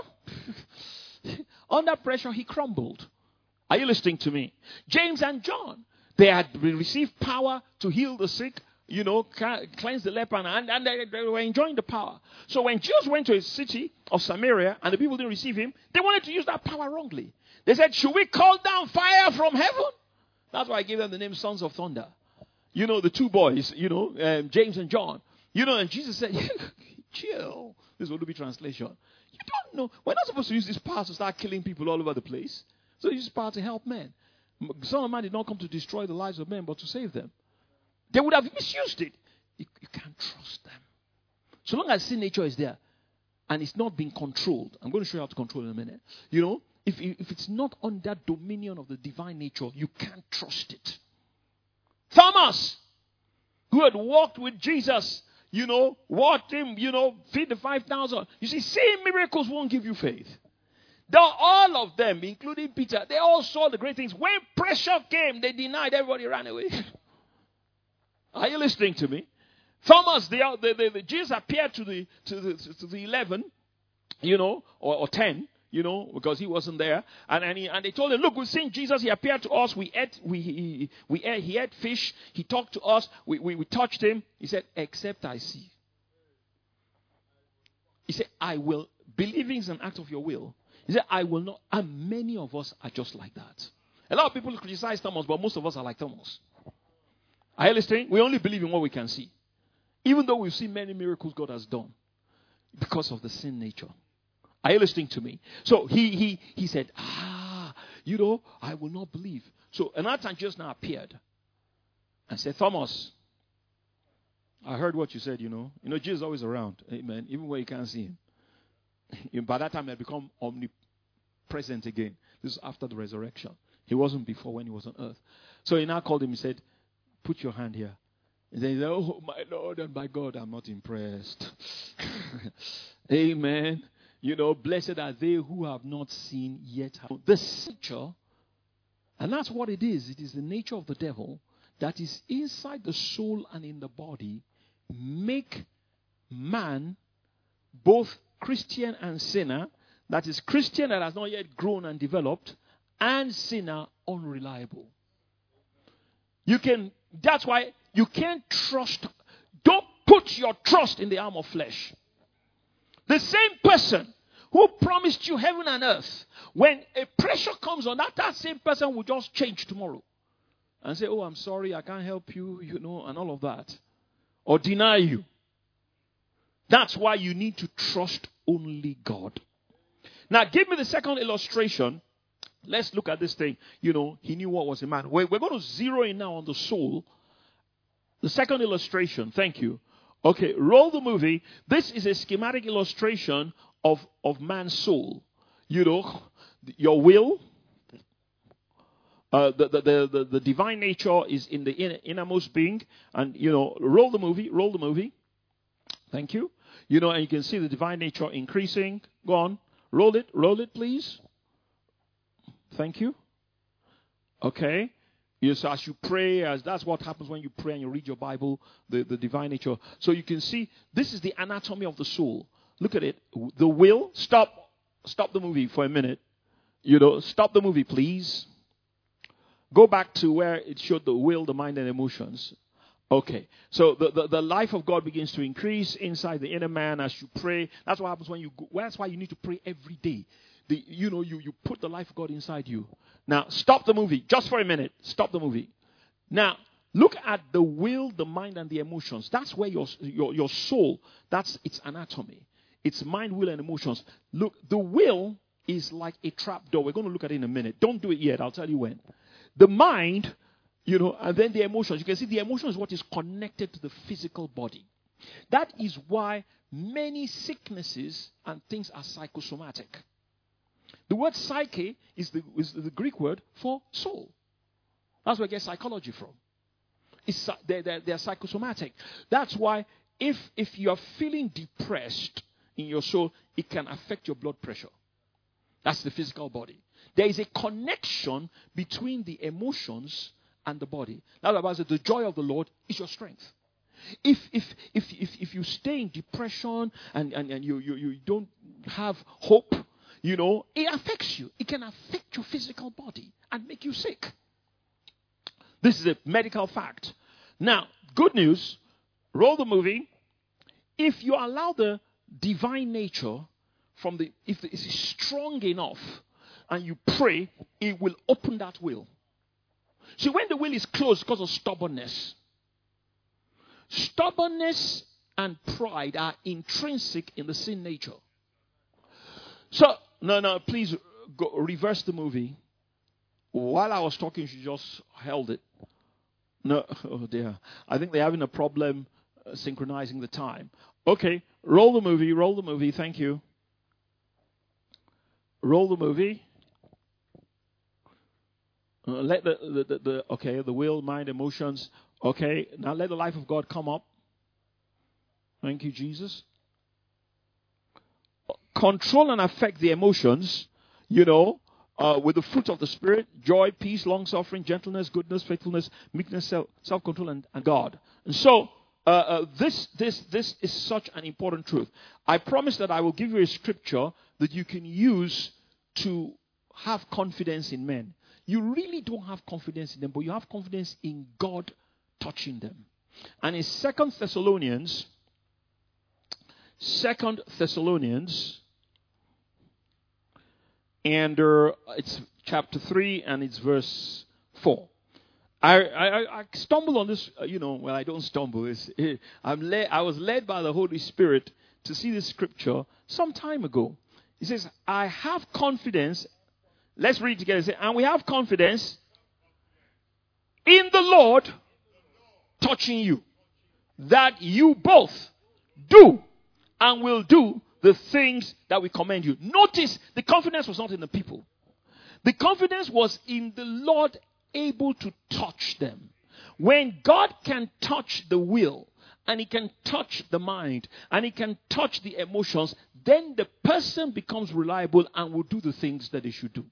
under pressure he crumbled. Are you listening to me? James and John, they had received power to heal the sick, cleanse the leper, and they were enjoying the power. So when Jesus went to a city of Samaria and the people didn't receive him, they wanted to use that power wrongly. They said, should we call down fire from heaven? That's why I gave them the name Sons of Thunder. The 2 boys, James and John. And Jesus said, chill. This will be translation. You don't know. We're not supposed to use this power to start killing people all over the place. So use this power to help men. Son of Man did not come to destroy the lives of men, but to save them. They would have misused it. You can't trust them. So long as sin nature is there and it's not being controlled, I'm going to show you how to control it in a minute. If it's not under dominion of the divine nature, you can't trust it. Thomas, who had walked with Jesus, walked him, feed the 5,000. You see, seeing miracles won't give you faith. All of them, including Peter, they all saw the great things. When pressure came, they denied, everybody ran away. Are you listening to me? Thomas, Jesus appeared to the 11, or 10, because he wasn't there. And they told him, look, we've seen Jesus. He appeared to us. He ate fish. He talked to us. We touched him. He said, except I see. He said, I will. Believing is an act of your will. He said, I will not. And many of us are just like that. A lot of people criticize Thomas, but most of us are like Thomas. Are you listening? We only believe in what we can see. Even though we've seen many miracles God has done because of the sin nature. Are you listening to me? So he said, I will not believe. So another time just now appeared and said, Thomas, I heard what you said, Jesus is always around. Amen. Even when you can't see him. By that time, he had become omnipresent again. This is after the resurrection. He wasn't before when he was on earth. So he now called him. He said, put your hand here. And then he said, oh, my Lord and my God, I'm not impressed. Amen. Blessed are they who have not seen yet. The nature, and that's what it is. It is the nature of the devil that is inside the soul and in the body, make man both Christian and sinner, that is Christian that has not yet grown and developed, and sinner unreliable. That's why you can't trust. Don't put your trust in the arm of flesh. The same person who promised you heaven and earth, when a pressure comes on that same person will just change tomorrow and say, oh, I'm sorry, I can't help you, and all of that. Or deny you. That's why you need to trust only God. Now, give me the second illustration. Let's look at this thing. He knew what was a man. We're going to zero in now on the soul. The second illustration. Thank you. Okay, roll the movie. This is a schematic illustration of man's soul. Your will. The divine nature is in the innermost being. And, roll the movie. Thank you. And you can see the divine nature increasing. Go on. Roll it, please. Thank you. Okay. Yes, as you pray, that's what happens when you pray and you read your Bible, the divine nature. So you can see, this is the anatomy of the soul. Look at it. The will. Stop the movie for a minute. Stop the movie, please. Go back to where it showed the will, the mind, and emotions. Okay. So the life of God begins to increase inside the inner man as you pray. That's what happens when you go. That's why you need to pray every day. You put the life of God inside you. Now, stop the movie. Just for a minute. Stop the movie. Now, look at the will, the mind, and the emotions. That's where your soul, that's its anatomy. It's mind, will, and emotions. Look, the will is like a trap door. We're going to look at it in a minute. Don't do it yet. I'll tell you when. The mind, and then the emotions. You can see the emotion is what is connected to the physical body. That is why many sicknesses and things are psychosomatic. The word psyche is the Greek word for soul. That's where we get psychology from. They're psychosomatic. That's why if you are feeling depressed in your soul, it can affect your blood pressure. That's the physical body. There is a connection between the emotions and the body. That's why the joy of the Lord is your strength. If you stay in depression and you don't have hope, it affects you. It can affect your physical body and make you sick. This is a medical fact. Now, good news. Roll the movie. If you allow the divine nature if it is strong enough and you pray, it will open that will. See, when the will is closed because of stubbornness and pride are intrinsic in the sin nature. So, no, please go reverse the movie. While I was talking, she just held it. No, oh dear. I think they're having a problem synchronizing the time. Okay, roll the movie, thank you. Roll the movie. Let the will, mind, emotions. Okay, now let the life of God come up. Thank you, Jesus. Control and affect the emotions, with the fruit of the Spirit: joy, peace, long-suffering, gentleness, goodness, faithfulness, meekness, self-control, and God. And so, this is such an important truth. I promise that I will give you a scripture that you can use to have confidence in men. You really don't have confidence in them, but you have confidence in God touching them. And in 2 Thessalonians, and it's chapter 3 and it's verse 4. I stumble on this, well, I don't stumble. I was led by the Holy Spirit to see this scripture some time ago. It says, I have confidence. Let's read together. It says, and we have confidence in the Lord touching you, that you both do and will do the things that we command you. Notice the confidence was not in the people. The confidence was in the Lord able to touch them. When God can touch the will, and He can touch the mind, and He can touch the emotions, then the person becomes reliable and will do the things that they should do.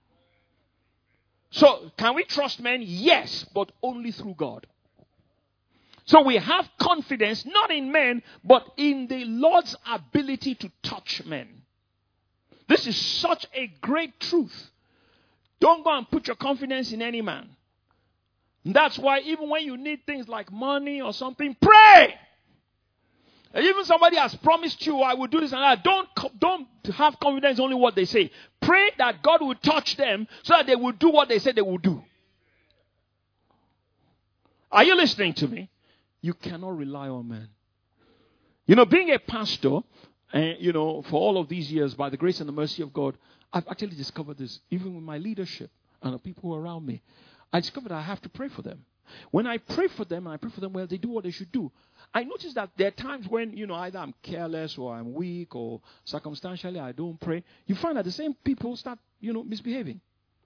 So, can we trust men? Yes, but only through God. So we have confidence not in men, but in the Lord's ability to touch men. This is such a great truth. Don't go and put your confidence in any man. And that's why even when you need things like money or something, pray. And even somebody has promised you, I will do this and that. Don't have confidence only what they say. Pray that God will touch them so that they will do what they say they will do. Are you listening to me? You cannot rely on men. You know, being a pastor, for all of these years, by the grace and the mercy of God, I've actually discovered this, even with my leadership and the people around me. I discovered I have to pray for them. When I pray for them, well, they do what they should do. I notice that there are times when, either I'm careless or I'm weak or circumstantially I don't pray. You find that the same people start, misbehaving.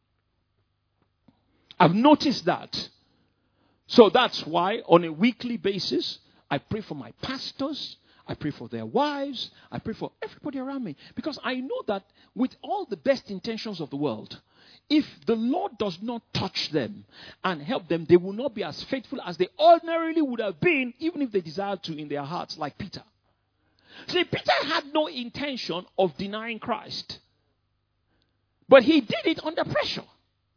I've noticed that. So that's why on a weekly basis, I pray for my pastors. I pray for their wives. I pray for everybody around me. Because I know that with all the best intentions of the world, if the Lord does not touch them and help them, they will not be as faithful as they ordinarily would have been, even if they desired to in their hearts, like Peter. See, Peter had no intention of denying Christ. But he did it under pressure.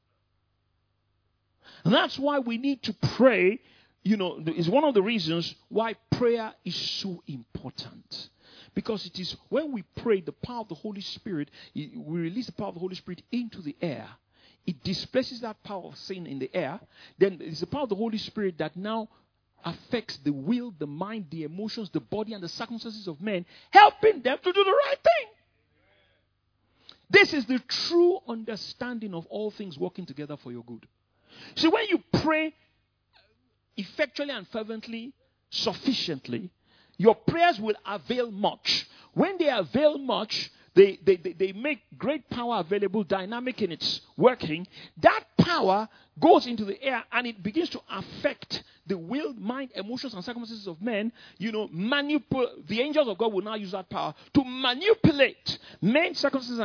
And that's why we need to pray. Is one of the reasons why prayer is so important. Because it is when we pray, the power of the Holy Spirit, we release the power of the Holy Spirit into the air. It displaces that power of sin in the air. Then it's the power of the Holy Spirit that now affects the will, the mind, the emotions, the body, and the circumstances of men, helping them to do the right thing. This is the true understanding of all things working together for your good. See, when you pray effectually and fervently, sufficiently, your prayers will avail much. When they avail much, they make great power available, dynamic in its working. That power goes into the air and it begins to affect the will, mind, emotions, and circumstances of men. The angels of God will now use that power to manipulate men's circumstances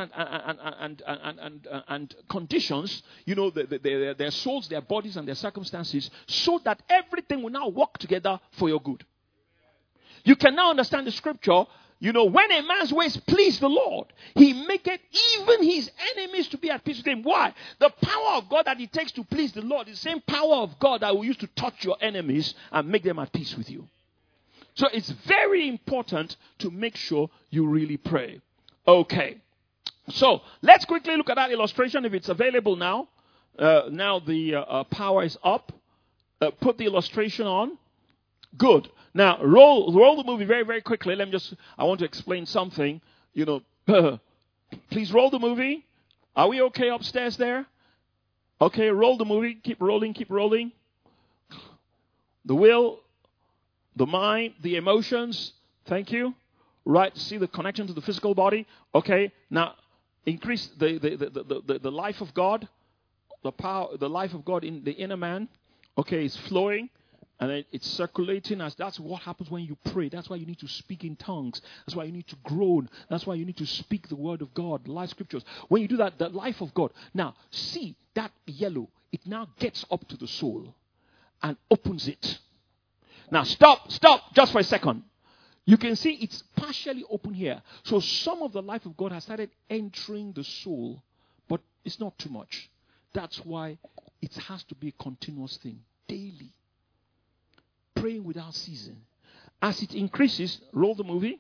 and conditions, their souls, their bodies, and their circumstances, so that everything will now work together for your good. You can now understand the scripture. When a man's ways please the Lord, he maketh even his enemies to be at peace with him. Why? The power of God that it takes to please the Lord is the same power of God that will use to touch your enemies and make them at peace with you. So it's very important to make sure you really pray. Okay. So let's quickly look at that illustration if it's available now. Now the power is up. Put the illustration on. Good. Now, roll the movie very, very quickly. I want to explain something. Please roll the movie. Are we okay upstairs there? Okay, roll the movie. Keep rolling, keep rolling. The will, the mind, the emotions. Thank you. Right, see the connection to the physical body. Okay, now increase the life of God. The power, the life of God in the inner man. Okay, it's flowing. And it's circulating as that's what happens when you pray. That's why you need to speak in tongues. That's why you need to groan. That's why you need to speak the word of God, life scriptures. When you do that, the life of God. Now, see that yellow. It now gets up to the soul and opens it. Now, stop just for a second. You can see it's partially open here. So some of the life of God has started entering the soul, but it's not too much. That's why it has to be a continuous thing, daily. Praying without ceasing. As it increases, roll the movie.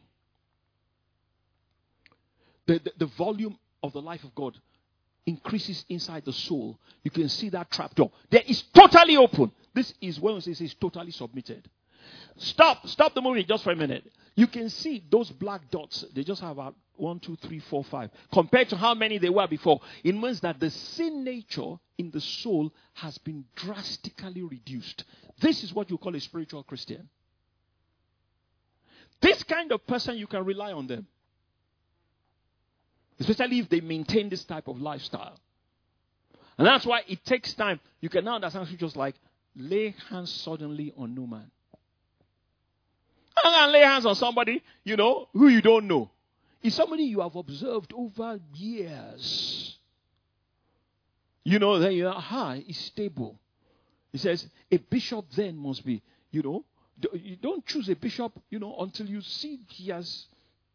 The volume of the life of God increases inside the soul. You can see that trapdoor. There is totally open. This is when we say it's totally submitted. Stop the movie just for a minute. You can see those black dots. They just have about 1, 2, 3, 4, 5. Compared to how many they were before. It means that the sin nature in the soul has been drastically reduced. This is what you call a spiritual Christian. This kind of person, you can rely on them. Especially if they maintain this type of lifestyle. And that's why it takes time. You can now understand scriptures like, lay hands suddenly on no man. I'm going to lay hands on somebody, who you don't know. Is somebody you have observed over years. You know, then you are, he's stable. He says, a bishop then must be, you don't choose a bishop, until you see he's,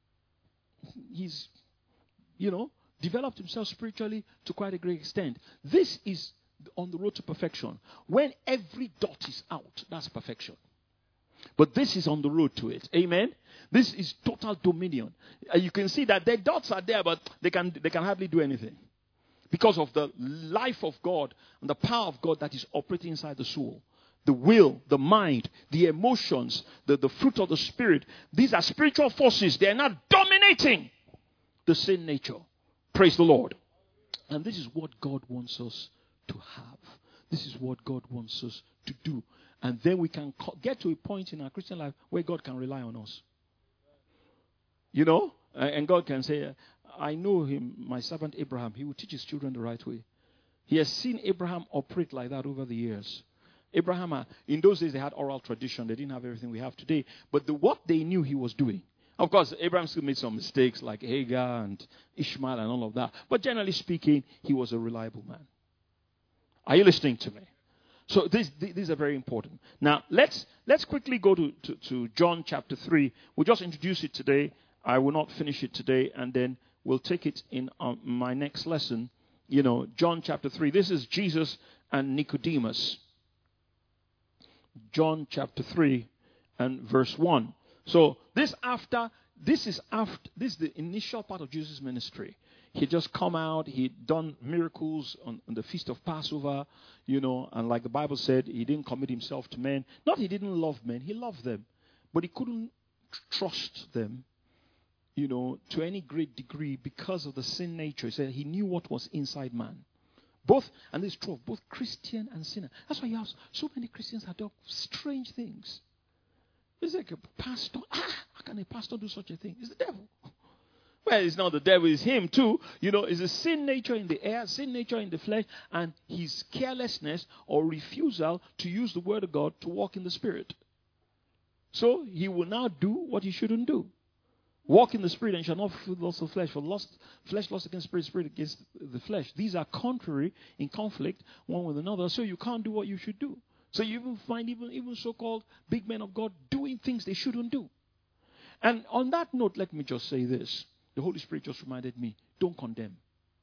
developed himself spiritually to quite a great extent. This is on the road to perfection. When every dot is out, that's perfection. But this is on the road to it. Amen? This is total dominion. You can see that the dots are there, but they can hardly do anything. Because of the life of God and the power of God that is operating inside the soul. The will, the mind, the emotions, the fruit of the Spirit. These are spiritual forces. They are not dominating the sin nature. Praise the Lord. And this is what God wants us to have. This is what God wants us to do. And then we can get to a point in our Christian life where God can rely on us. And God can say, I know him, my servant Abraham. He will teach his children the right way. He has seen Abraham operate like that over the years. Abraham, in those days, they had oral tradition. They didn't have everything we have today. But what they knew he was doing. Of course, Abraham still made some mistakes like Hagar and Ishmael and all of that. But generally speaking, he was a reliable man. Are you listening to me? So these are very important. Now, let's quickly go to John chapter 3. We'll just introduce it today. I will not finish it today, and then we'll take it in my next lesson. John chapter 3. This is Jesus and Nicodemus. John chapter 3 and verse 1. So this is the initial part of Jesus' ministry. He had just come out, he'd done miracles on the feast of Passover, and like the Bible said, he didn't commit himself to men. Not he didn't love men, he loved them. But he couldn't trust them, to any great degree because of the sin nature. He said he knew what was inside man. Both, and this is true of both Christian and sinner. That's why you have so many Christians that do strange things. It's like a pastor. How can a pastor do such a thing? It's the devil. Well, it's not the devil, it's him too. It's a sin nature in the air, sin nature in the flesh, and his carelessness or refusal to use the word of God to walk in the Spirit. So he will now do what he shouldn't do. Walk in the Spirit and shall not fulfill the lust of flesh. For flesh lust against spirit, spirit against the flesh. These are contrary in conflict one with another. So you can't do what you should do. So you even find even so-called big men of God doing things they shouldn't do. And on that note, let me just say this. The Holy Spirit just reminded me, don't condemn.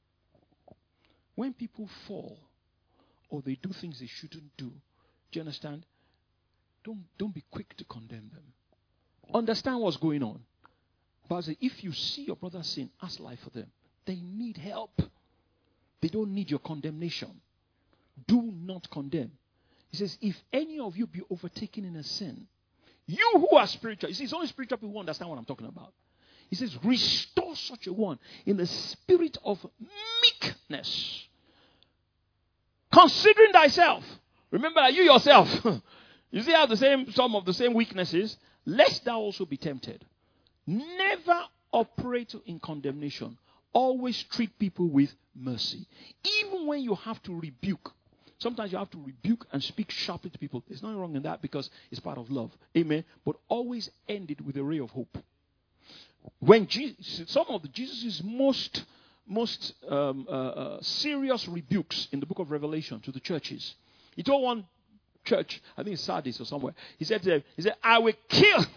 When people fall or they do things they shouldn't do, do you understand? Don't be quick to condemn them. Understand what's going on. But if you see your brother sin, ask life for them. They need help. They don't need your condemnation. Do not condemn. He says, if any of you be overtaken in a sin, you who are spiritual, you see, it's only spiritual people who understand what I'm talking about. He says, restore such a one in the spirit of meekness. Considering thyself. Remember that you yourself, you see, have some of the same weaknesses, lest thou also be tempted. Never operate in condemnation. Always treat people with mercy. Even when you have to rebuke. Sometimes you have to rebuke and speak sharply to people. There's nothing wrong in that because it's part of love. Amen. But always end it with a ray of hope. When some of Jesus' most serious rebukes in the book of Revelation to the churches. He told one church, I think it's Sardis or somewhere, he said, I will kill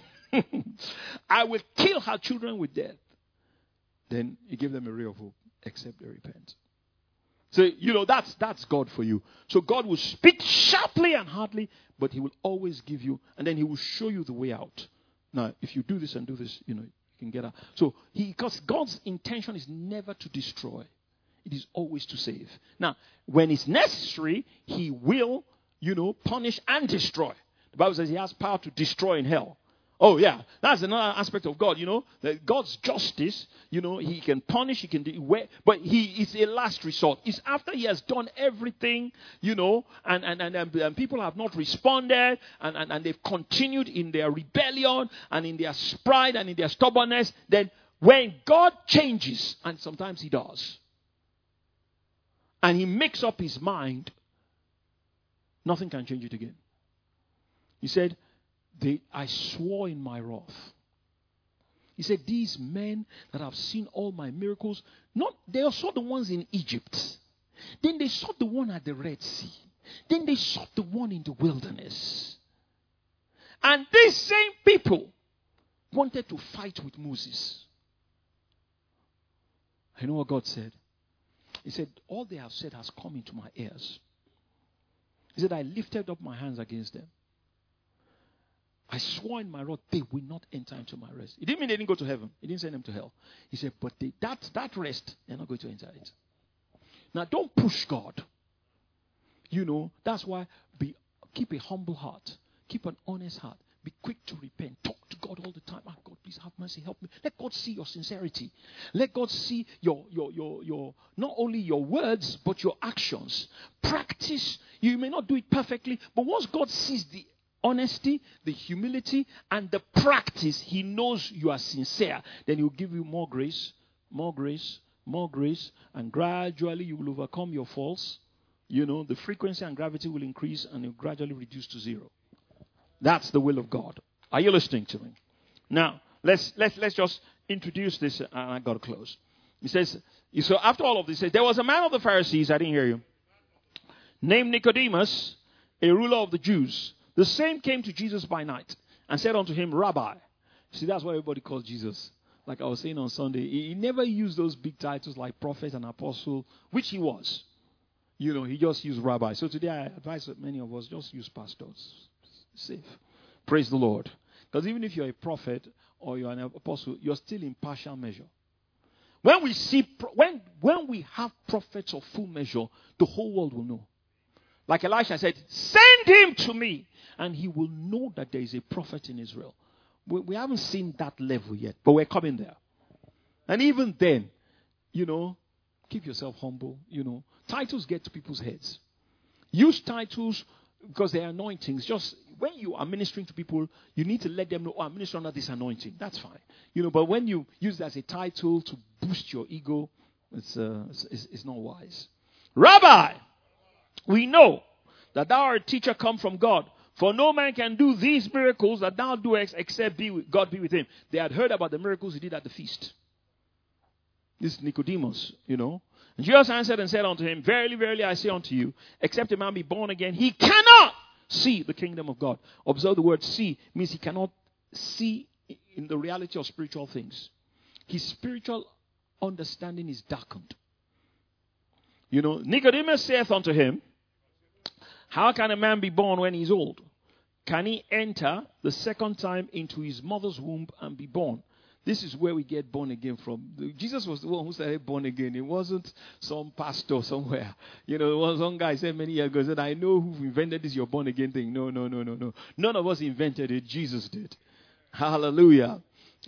her children with death. Then he gave them a ray of hope, except they repent. So, that's God for you. So God will speak sharply and hardly, but he will always give you, and then he will show you the way out. Now, if you do this and do this, you can get out. So, because God's intention is never to destroy. It is always to save. Now, when it's necessary, he will, punish and destroy. The Bible says he has power to destroy in hell. Oh, yeah. That's another aspect of God, that God's justice, he can punish, he can do, but he is a last resort. It's after he has done everything, and people have not responded, and they've continued in their rebellion, and in their pride, and in their stubbornness, then when God changes, and sometimes he does, and he makes up his mind, nothing can change it again. He said, I swore in my wrath. He said, these men that have seen all my miracles, they saw the ones in Egypt. Then they saw the one at the Red Sea. Then they saw the one in the wilderness. And these same people wanted to fight with Moses. I know what God said. He said, all they have said has come into my ears. He said, I lifted up my hands against them. I swore in my wrath, they will not enter into my rest. It didn't mean they didn't go to heaven. He didn't send them to hell. He said, but that rest, they're not going to enter it. Now, don't push God. That's why keep a humble heart. Keep an honest heart. Be quick to repent. Talk to God all the time. God, please have mercy. Help me. Let God see your sincerity. Let God see your not only your words, but your actions. Practice. You may not do it perfectly, but once God sees the honesty, the humility, and the practice, He knows you are sincere. Then He will give you more grace, more grace, more grace, and gradually you will overcome your faults. The frequency and gravity will increase and it will gradually reduce to zero. That's the will of God. Are you listening to me? Now, let's just introduce this, and I got to close. He says, so after all of this, he says, there was a man of the Pharisees, I didn't hear you, named Nicodemus, a ruler of the Jews. The same came to Jesus by night and said unto him, Rabbi. See, that's what everybody calls Jesus. Like I was saying on Sunday, he never used those big titles like prophet and apostle, which he was. He just used rabbi. So today I advise that many of us just use pastors. Safe. Praise the Lord. Because even if you're a prophet or you're an apostle, you're still in partial measure. When we see, when we have prophets of full measure, the whole world will know. Like Elisha said, send him to me, and he will know that there is a prophet in Israel. We haven't seen that level yet, but we're coming there. And even then, keep yourself humble. Titles get to people's heads. Use titles because they're anointings. Just when you are ministering to people, you need to let them know, I'm ministering under this anointing. That's fine. But when you use it as a title to boost your ego, it's not wise. Rabbi, we know that thou art a teacher come from God. For no man can do these miracles that thou doest except God be with him. They had heard about the miracles he did at the feast. This is Nicodemus, And Jesus answered and said unto him, Verily, verily, I say unto you, except a man be born again, he cannot see the kingdom of God. Observe the word see means he cannot see in the reality of spiritual things. His spiritual understanding is darkened. Nicodemus saith unto him, how can a man be born when he is old? Can he enter the second time into his mother's womb and be born? This is where we get born again from. Jesus was the one who said born again. It wasn't some pastor somewhere. It was one guy said many years ago, said, I know who invented this, your born again thing. No. None of us invented it. Jesus did. Hallelujah.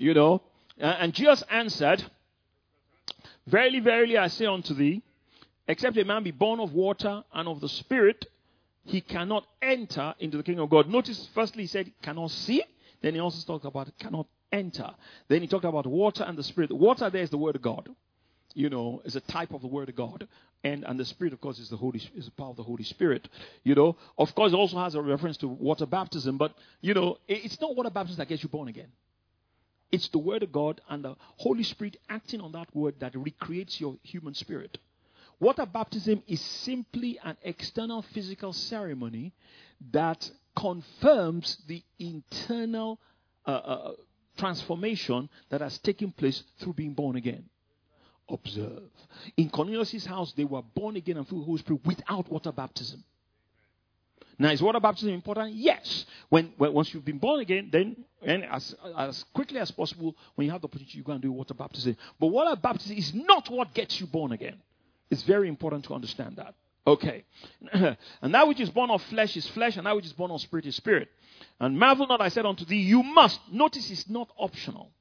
And Jesus answered, Verily, verily, I say unto thee, except a man be born of water and of the Spirit, he cannot enter into the kingdom of God. Notice, firstly, he said cannot see. Then he also talked about cannot enter. Then he talked about water and the Spirit. The water there is the Word of God. Is a type of the Word of God. And the Spirit, of course, is the power of the Holy Spirit. Of course, it also has a reference to water baptism. But, it's not water baptism that gets you born again. It's the Word of God and the Holy Spirit acting on that Word that recreates your human spirit. Water baptism is simply an external physical ceremony that confirms the internal transformation that has taken place through being born again. Observe. In Cornelius' house, they were born again and filled with the Holy Spirit without water baptism. Now, is water baptism important? Yes. Once you've been born again, then and as quickly as possible, when you have the opportunity, you go and do water baptism. But water baptism is not what gets you born again. It's very important to understand that. Okay. And that which is born of flesh is flesh, and that which is born of spirit is spirit. And marvel not, I said unto thee, you must. Notice it's not optional.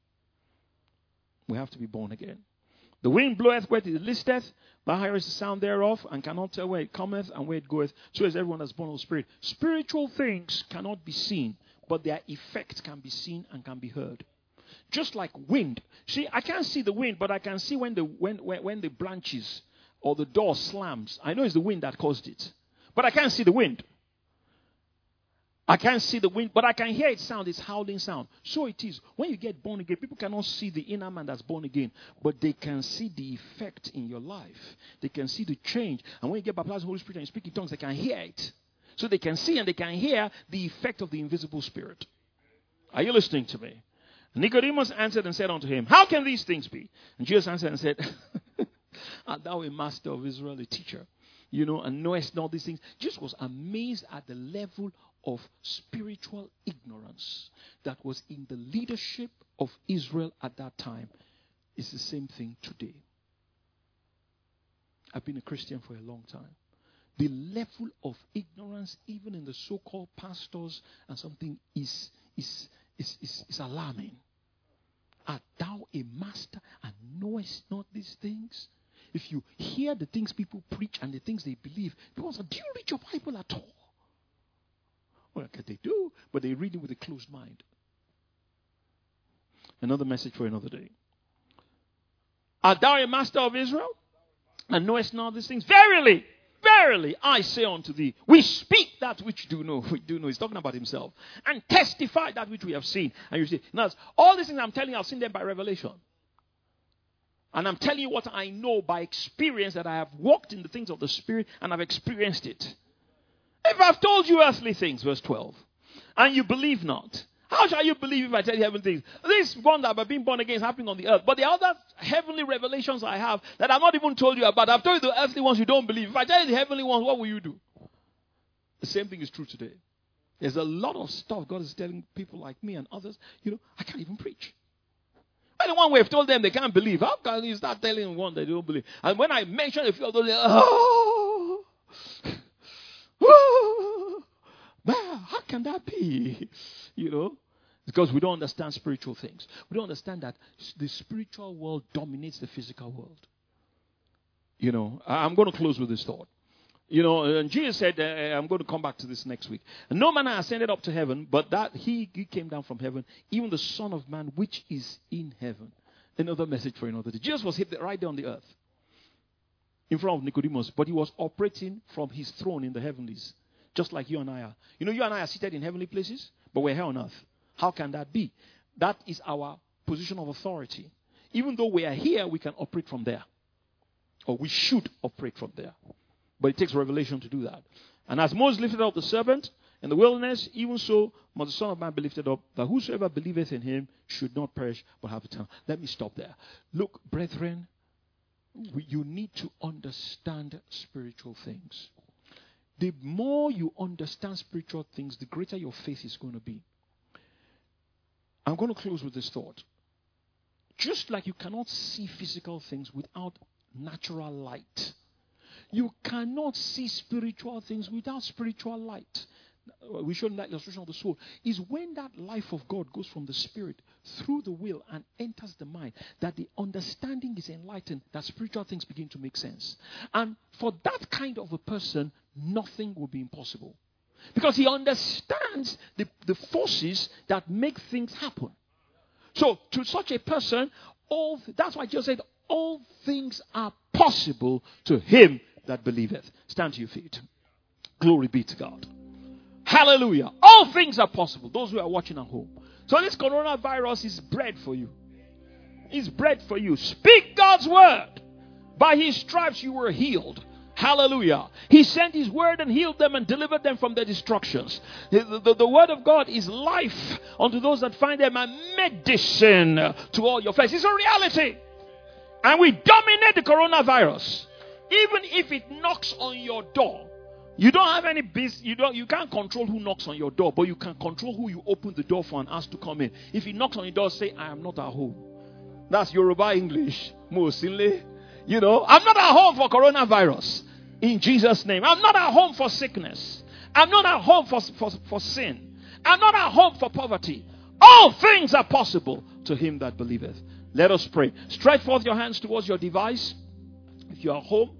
We have to be born again. The wind bloweth where it listeth, thou hearest the sound thereof, and cannot tell where it cometh and where it goeth. So is everyone that's born of the Spirit. Spiritual things cannot be seen, but their effect can be seen and can be heard. Just like wind. See, I can't see the wind, but I can see when the branches or the door slams. I know it's the wind that caused it. But I can't see the wind. I can't see the wind, but I can hear it sound. It's howling sound. So it is. When you get born again, people cannot see the inner man that's born again, but they can see the effect in your life. They can see the change. And when you get baptized with the Holy Spirit and you speak in tongues, they can hear it. So they can see and they can hear the effect of the invisible spirit. Are you listening to me? Nicodemus answered and said unto him, how can these things be? And Jesus answered and said, art thou a master of Israel, a teacher? And knowest not these things? Jesus was amazed at the level of spiritual ignorance that was in the leadership of Israel at that time. It's the same thing today. I've been a Christian for a long time. The level of ignorance, even in the so-called pastors and something, is alarming. Art thou a master and knowest not these things? If you hear the things people preach and the things they believe, people say, do you read your Bible at all? Well, they do, but they read it with a closed mind. Another message for another day. Art thou a master of Israel and knowest not these things? Verily, verily, I say unto thee, we speak that which we do know. He's talking about himself. And testify that which we have seen. And you see, now, all these things I'm telling you, I've seen them by revelation. And I'm telling you what I know by experience, that I have walked in the things of the Spirit and I've experienced it. If I've told you earthly things, verse 12, and you believe not, how shall you believe if I tell you heavenly things? This one that I've been born again is happening on the earth. But the other heavenly revelations I have that I've not even told you about, I've told you the earthly ones you don't believe. If I tell you the heavenly ones, what will you do? The same thing is true today. There's a lot of stuff God is telling people like me and others, I can't even preach. Well, the one we've told them they can't believe. How can you start telling one that they don't believe? And when I mention a few of those, how can that be? Because we don't understand spiritual things. We don't understand that the spiritual world dominates the physical world. I'm going to close with this thought. And Jesus said, I'm going to come back to this next week. And no man ascended up to heaven, but that he came down from heaven, even the Son of Man, which is in heaven. Another message for another day. Jesus was hit right there on the earth, in front of Nicodemus, but he was operating from his throne in the heavenlies, just like you and I are. You and I are seated in heavenly places, but we're here on earth. How can that be? That is our position of authority. Even though we are here, we can operate from there. Or we should operate from there. But it takes revelation to do that. And as Moses lifted up the serpent in the wilderness, even so must the Son of Man be lifted up, that whosoever believeth in him should not perish, but have eternal. Let me stop there. Look, brethren, you need to understand spiritual things. The more you understand spiritual things, the greater your faith is going to be. I'm going to close with this thought. Just like you cannot see physical things without natural light, you cannot see spiritual things without spiritual light. We showed that illustration of the soul. Is when that life of God goes from the spirit through the will and enters the mind, that the understanding is enlightened, that spiritual things begin to make sense. And for that kind of a person, nothing will be impossible. Because he understands the forces that make things happen. So to such a person, that's why Jesus said, all things are possible to him that believeth. Stand to your feet. Glory be to God. Hallelujah. All things are possible. Those who are watching at home. So this coronavirus is bread for you. It's bread for you. Speak God's word. By his stripes you were healed. Hallelujah. He sent his word and healed them and delivered them from their destructions. The word of God is life unto those that find them, and medicine to all your flesh. It's a reality. And we dominate the coronavirus. Even if it knocks on your door, you don't have any business. You can't control who knocks on your door, but you can control who you open the door for and ask to come in. If he knocks on your door, say, I am not at home. That's Yoruba English. Mostly. I'm not at home for coronavirus. In Jesus' name. I'm not at home for sickness. I'm not at home for sin. I'm not at home for poverty. All things are possible to him that believeth. Let us pray. Stretch forth your hands towards your device. If you are home,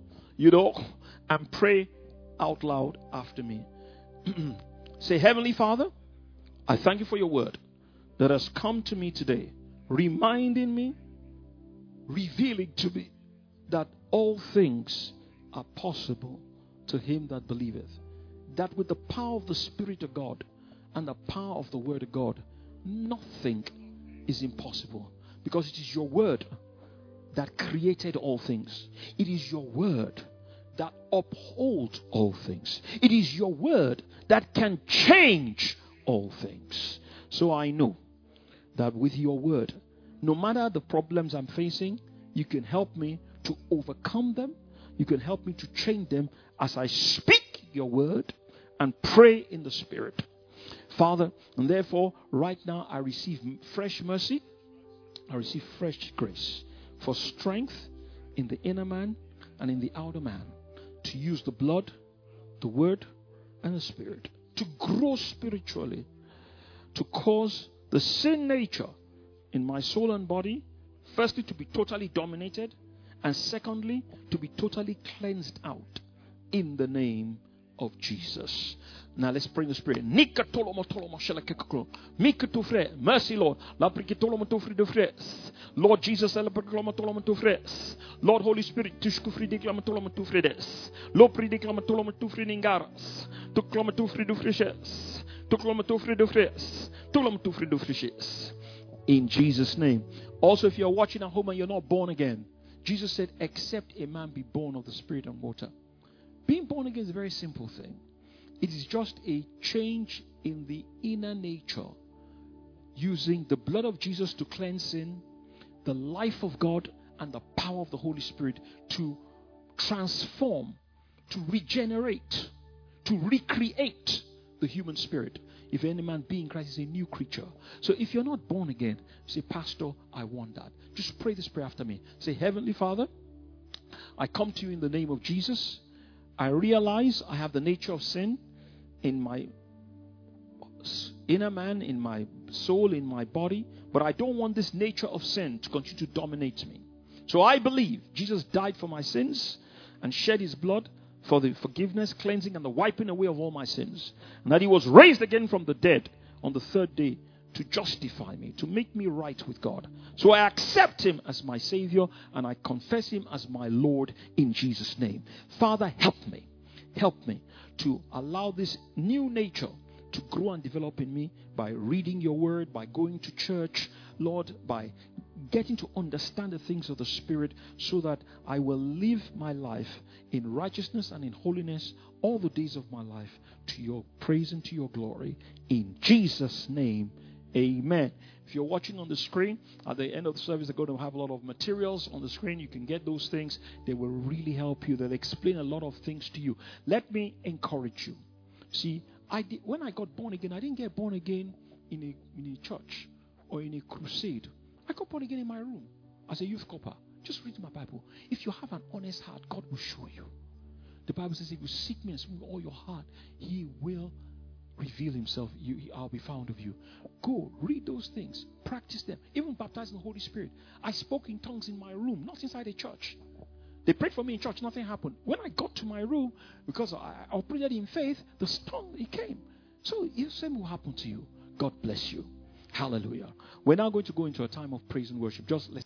and pray out loud after me. Say, Heavenly Father, I thank you for your word that has come to me today, reminding me, revealing to me that all things are possible to him that believeth. That with the power of the Spirit of God, and the power of the word of God, nothing is impossible. Because it is your word that created all things. It is your word that upholds all things. It is your word that can change all things. So I know that with your word, no matter the problems I'm facing, you can help me to overcome them. You can help me to change them as I speak your word and pray in the Spirit. Father, and therefore, right now I receive fresh mercy. I receive fresh grace for strength in the inner man and in the outer man, to use the blood, the word, and the Spirit to grow spiritually, to cause the sin nature in my soul and body, firstly, to be totally dominated, and secondly, to be totally cleansed out in the name of Jesus. Now let's pray in the Spirit. Mercy, Lord. Lord Jesus, Lord Holy Spirit, in Jesus' name. Also, if you're watching at home and you're not born again, Jesus said, except a man be born of the Spirit and water. Being born again is a very simple thing. It is just a change in the inner nature, using the blood of Jesus to cleanse sin, the life of God, and the power of the Holy Spirit to transform, to regenerate, to recreate the human spirit. If any man be in Christ is a new creature. So if you're not born again, say, Pastor, I want that. Just pray this prayer after me. Say, Heavenly Father, I come to you in the name of Jesus. I realize I have the nature of sin in my inner man, in my soul, in my body, but I don't want this nature of sin to continue to dominate me. So I believe Jesus died for my sins and shed his blood for the forgiveness, cleansing, and the wiping away of all my sins. And that he was raised again from the dead on the third day to justify me, to make me right with God. So I accept him as my Savior and I confess him as my Lord in Jesus' name. Father, help me. Help me to allow this new nature to grow and develop in me by reading your word, by going to church, Lord, by getting to understand the things of the Spirit, so that I will live my life in righteousness and in holiness all the days of my life, to your praise and to your glory. In Jesus' name, amen. If you're watching on the screen, at the end of the service, they're going to have a lot of materials on the screen. You can get those things. They will really help you. They'll explain a lot of things to you. Let me encourage you. See, when I got born again, I didn't get born again in a church or in a crusade. I got born again in my room as a youth corper. Just read my Bible. If you have an honest heart, God will show you. The Bible says, if you seek me with all your heart, he will reveal himself. I'll be found of you. Go, read those things. Practice them. Even baptized in the Holy Spirit. I spoke in tongues in my room, not inside a church. They prayed for me in church. Nothing happened. When I got to my room, because I operated in faith, the tongue, it came. So the same will happen to you. God bless you. Hallelujah. We're now going to go into a time of praise and worship. Just let's